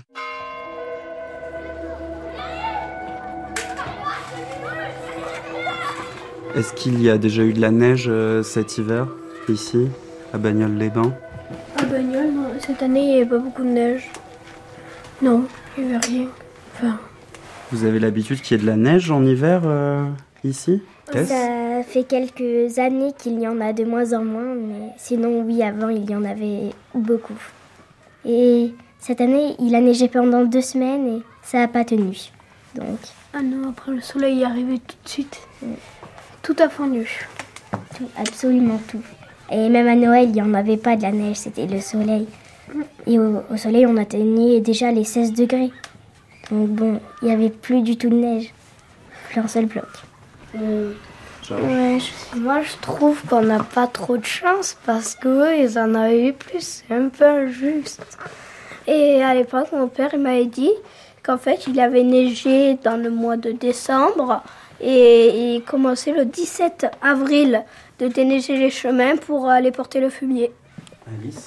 Est-ce qu'il y a déjà eu de la neige euh, cet hiver, ici, à Bagnols-les-Bains ? À Bagnols, non. Cette année, il n'y avait pas beaucoup de neige. Non, il n'y avait rien. Enfin... Vous avez l'habitude qu'il y ait de la neige en hiver, euh, ici ? Ça fait quelques années qu'il y en a de moins en moins, mais sinon, oui, avant, il y en avait beaucoup. Et cette année, il a neigé pendant deux semaines et ça n'a pas tenu. Donc... Ah non, après le soleil est arrivé tout de suite. Mm. Tout a fondu. Tout, absolument tout. Et même à Noël, il n'y en avait pas de la neige, c'était le soleil. Mm. Et au, au soleil, on atteignait déjà les seize degrés. Donc bon, il n'y avait plus du tout de neige. Plus un seul bloc. Euh, ouais, je, moi je trouve qu'on n'a pas trop de chance parce qu'eux, ils en avaient eu plus. C'est un peu injuste. Et à l'époque, mon père il m'avait dit qu'en fait, il avait neigé dans le mois de décembre et il commençait le dix-sept avril de déneiger les chemins pour aller porter le fumier. Alice ?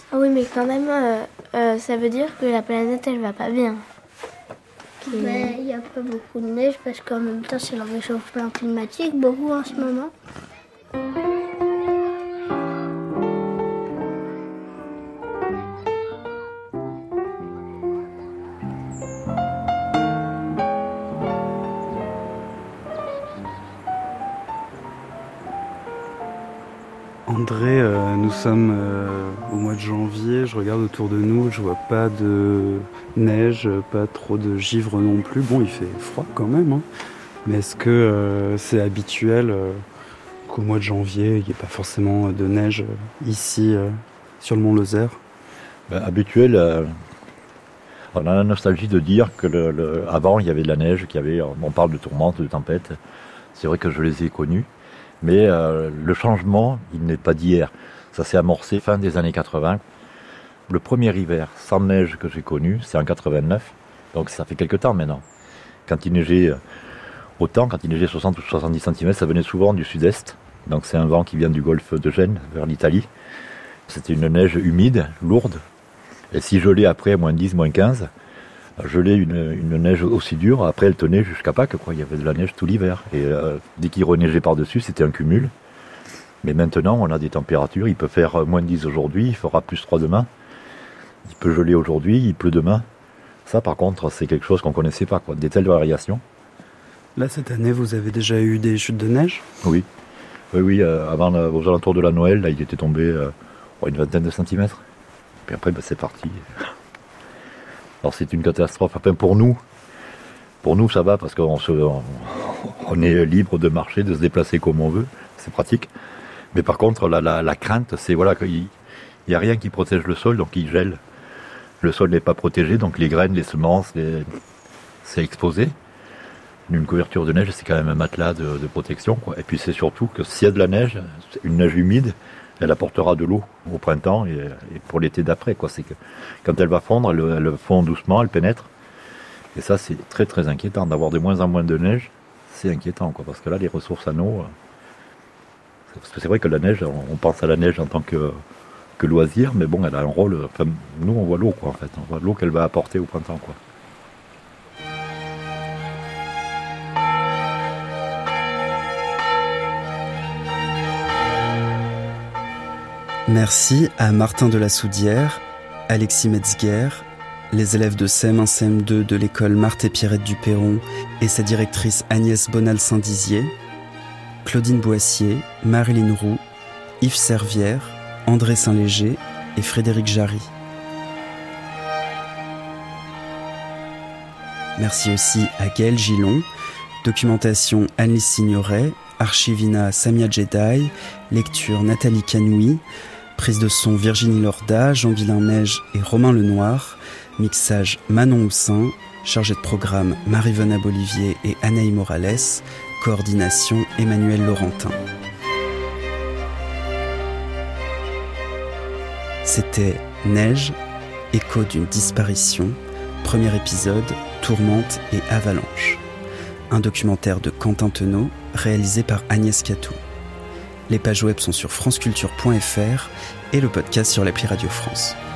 Ah oui, mais quand même, euh, euh, ça veut dire que la planète, elle va pas bien. Il ben, n'y a pas beaucoup de neige parce qu'en même temps c'est le réchauffement climatique, beaucoup en ce moment. vrai, euh, nous sommes euh, au mois de janvier, je regarde autour de nous, je vois pas de neige, pas trop de givre non plus. Bon, il fait froid quand même, hein. Mais est-ce que euh, c'est habituel euh, qu'au mois de janvier, il n'y ait pas forcément de neige euh, ici, euh, sur le Mont Lozère? Ben, habituel, euh, on a la nostalgie de dire que le, le, avant il y avait de la neige, qu'il y avait, on parle de tourmente, de tempête. C'est vrai que je les ai connus, mais euh, le changement, il n'est pas d'hier. Ça s'est amorcé fin des années quatre-vingts. Le premier hiver sans neige que j'ai connu, c'est en quatre-vingt-neuf, donc ça fait quelques temps maintenant. Quand il neigeait autant, quand il neigeait soixante ou soixante-dix centimètres, ça venait souvent du sud-est. Donc c'est un vent qui vient du golfe de Gênes, vers l'Italie. C'était une neige humide, lourde. Et si gelait après, moins dix, moins quinze, gelait une, une neige aussi dure, après elle tenait jusqu'à Pâques, quoi. Il y avait de la neige tout l'hiver. Et euh, dès qu'il reneigeait par-dessus, c'était un cumul. Mais maintenant, on a des températures, il peut faire moins dix aujourd'hui, il fera plus trois demain. Il peut geler aujourd'hui, il pleut demain. Ça, par contre, c'est quelque chose qu'on ne connaissait pas, quoi. Des telles variations. Là, cette année, vous avez déjà eu des chutes de neige? Oui. Oui, oui, euh, avant, euh, aux alentours de la Noël, là, il était tombé euh, une vingtaine de centimètres. Puis après, ben, c'est parti. Alors, c'est une catastrophe. Enfin, pour nous, pour nous, ça va, parce qu'on se, on, on est libre de marcher, de se déplacer comme on veut. C'est pratique. Mais par contre, la, la, la crainte, c'est voilà, qu'il n'y a rien qui protège le sol, donc il gèle. Le sol n'est pas protégé, donc les graines, les semences, les... c'est exposé. Une couverture de neige, c'est quand même un matelas de, de protection, quoi. Et puis c'est surtout que s'il y a de la neige, une neige humide, elle apportera de l'eau au printemps et, et pour l'été d'après, quoi. C'est que quand elle va fondre, elle, elle fond doucement, elle pénètre. Et ça, c'est très très inquiétant. D'avoir de moins en moins de neige, c'est inquiétant, quoi. Parce que là, les ressources en eau... Parce que c'est vrai que la neige, on pense à la neige en tant que, que loisir, mais bon, elle a un rôle... Enfin, nous, on voit l'eau, quoi, en fait. On voit l'eau qu'elle va apporter au printemps, quoi. Merci à Martin de la Soudière, Alexis Metzger, les élèves de C M un C M deux de l'école Marthe et Pierrette du Perron et sa directrice Agnès Bonal-Saint-Dizier, Claudine Boissier, Marilyn Roux, Yves Servière, André Saint-Léger et Frédéric Jarry. Merci aussi à Gaël Gillon, documentation Anne-Lise Signoret, archivina Samia Jedi, lecture Nathalie Canoui, prise de son Virginie Lorda, Jean-Vilain Meige et Romain Lenoir, mixage Manon Houssin, chargé de programme Marie-Venab Olivier et Anaïs Morales, coordination Emmanuel Laurentin. C'était Neige, écho d'une disparition, premier épisode, Tourmente et Avalanche. Un documentaire de Quentin Tenot, réalisé par Agnès Catou. Les pages web sont sur franceculture point f r et le podcast sur l'appli Radio France.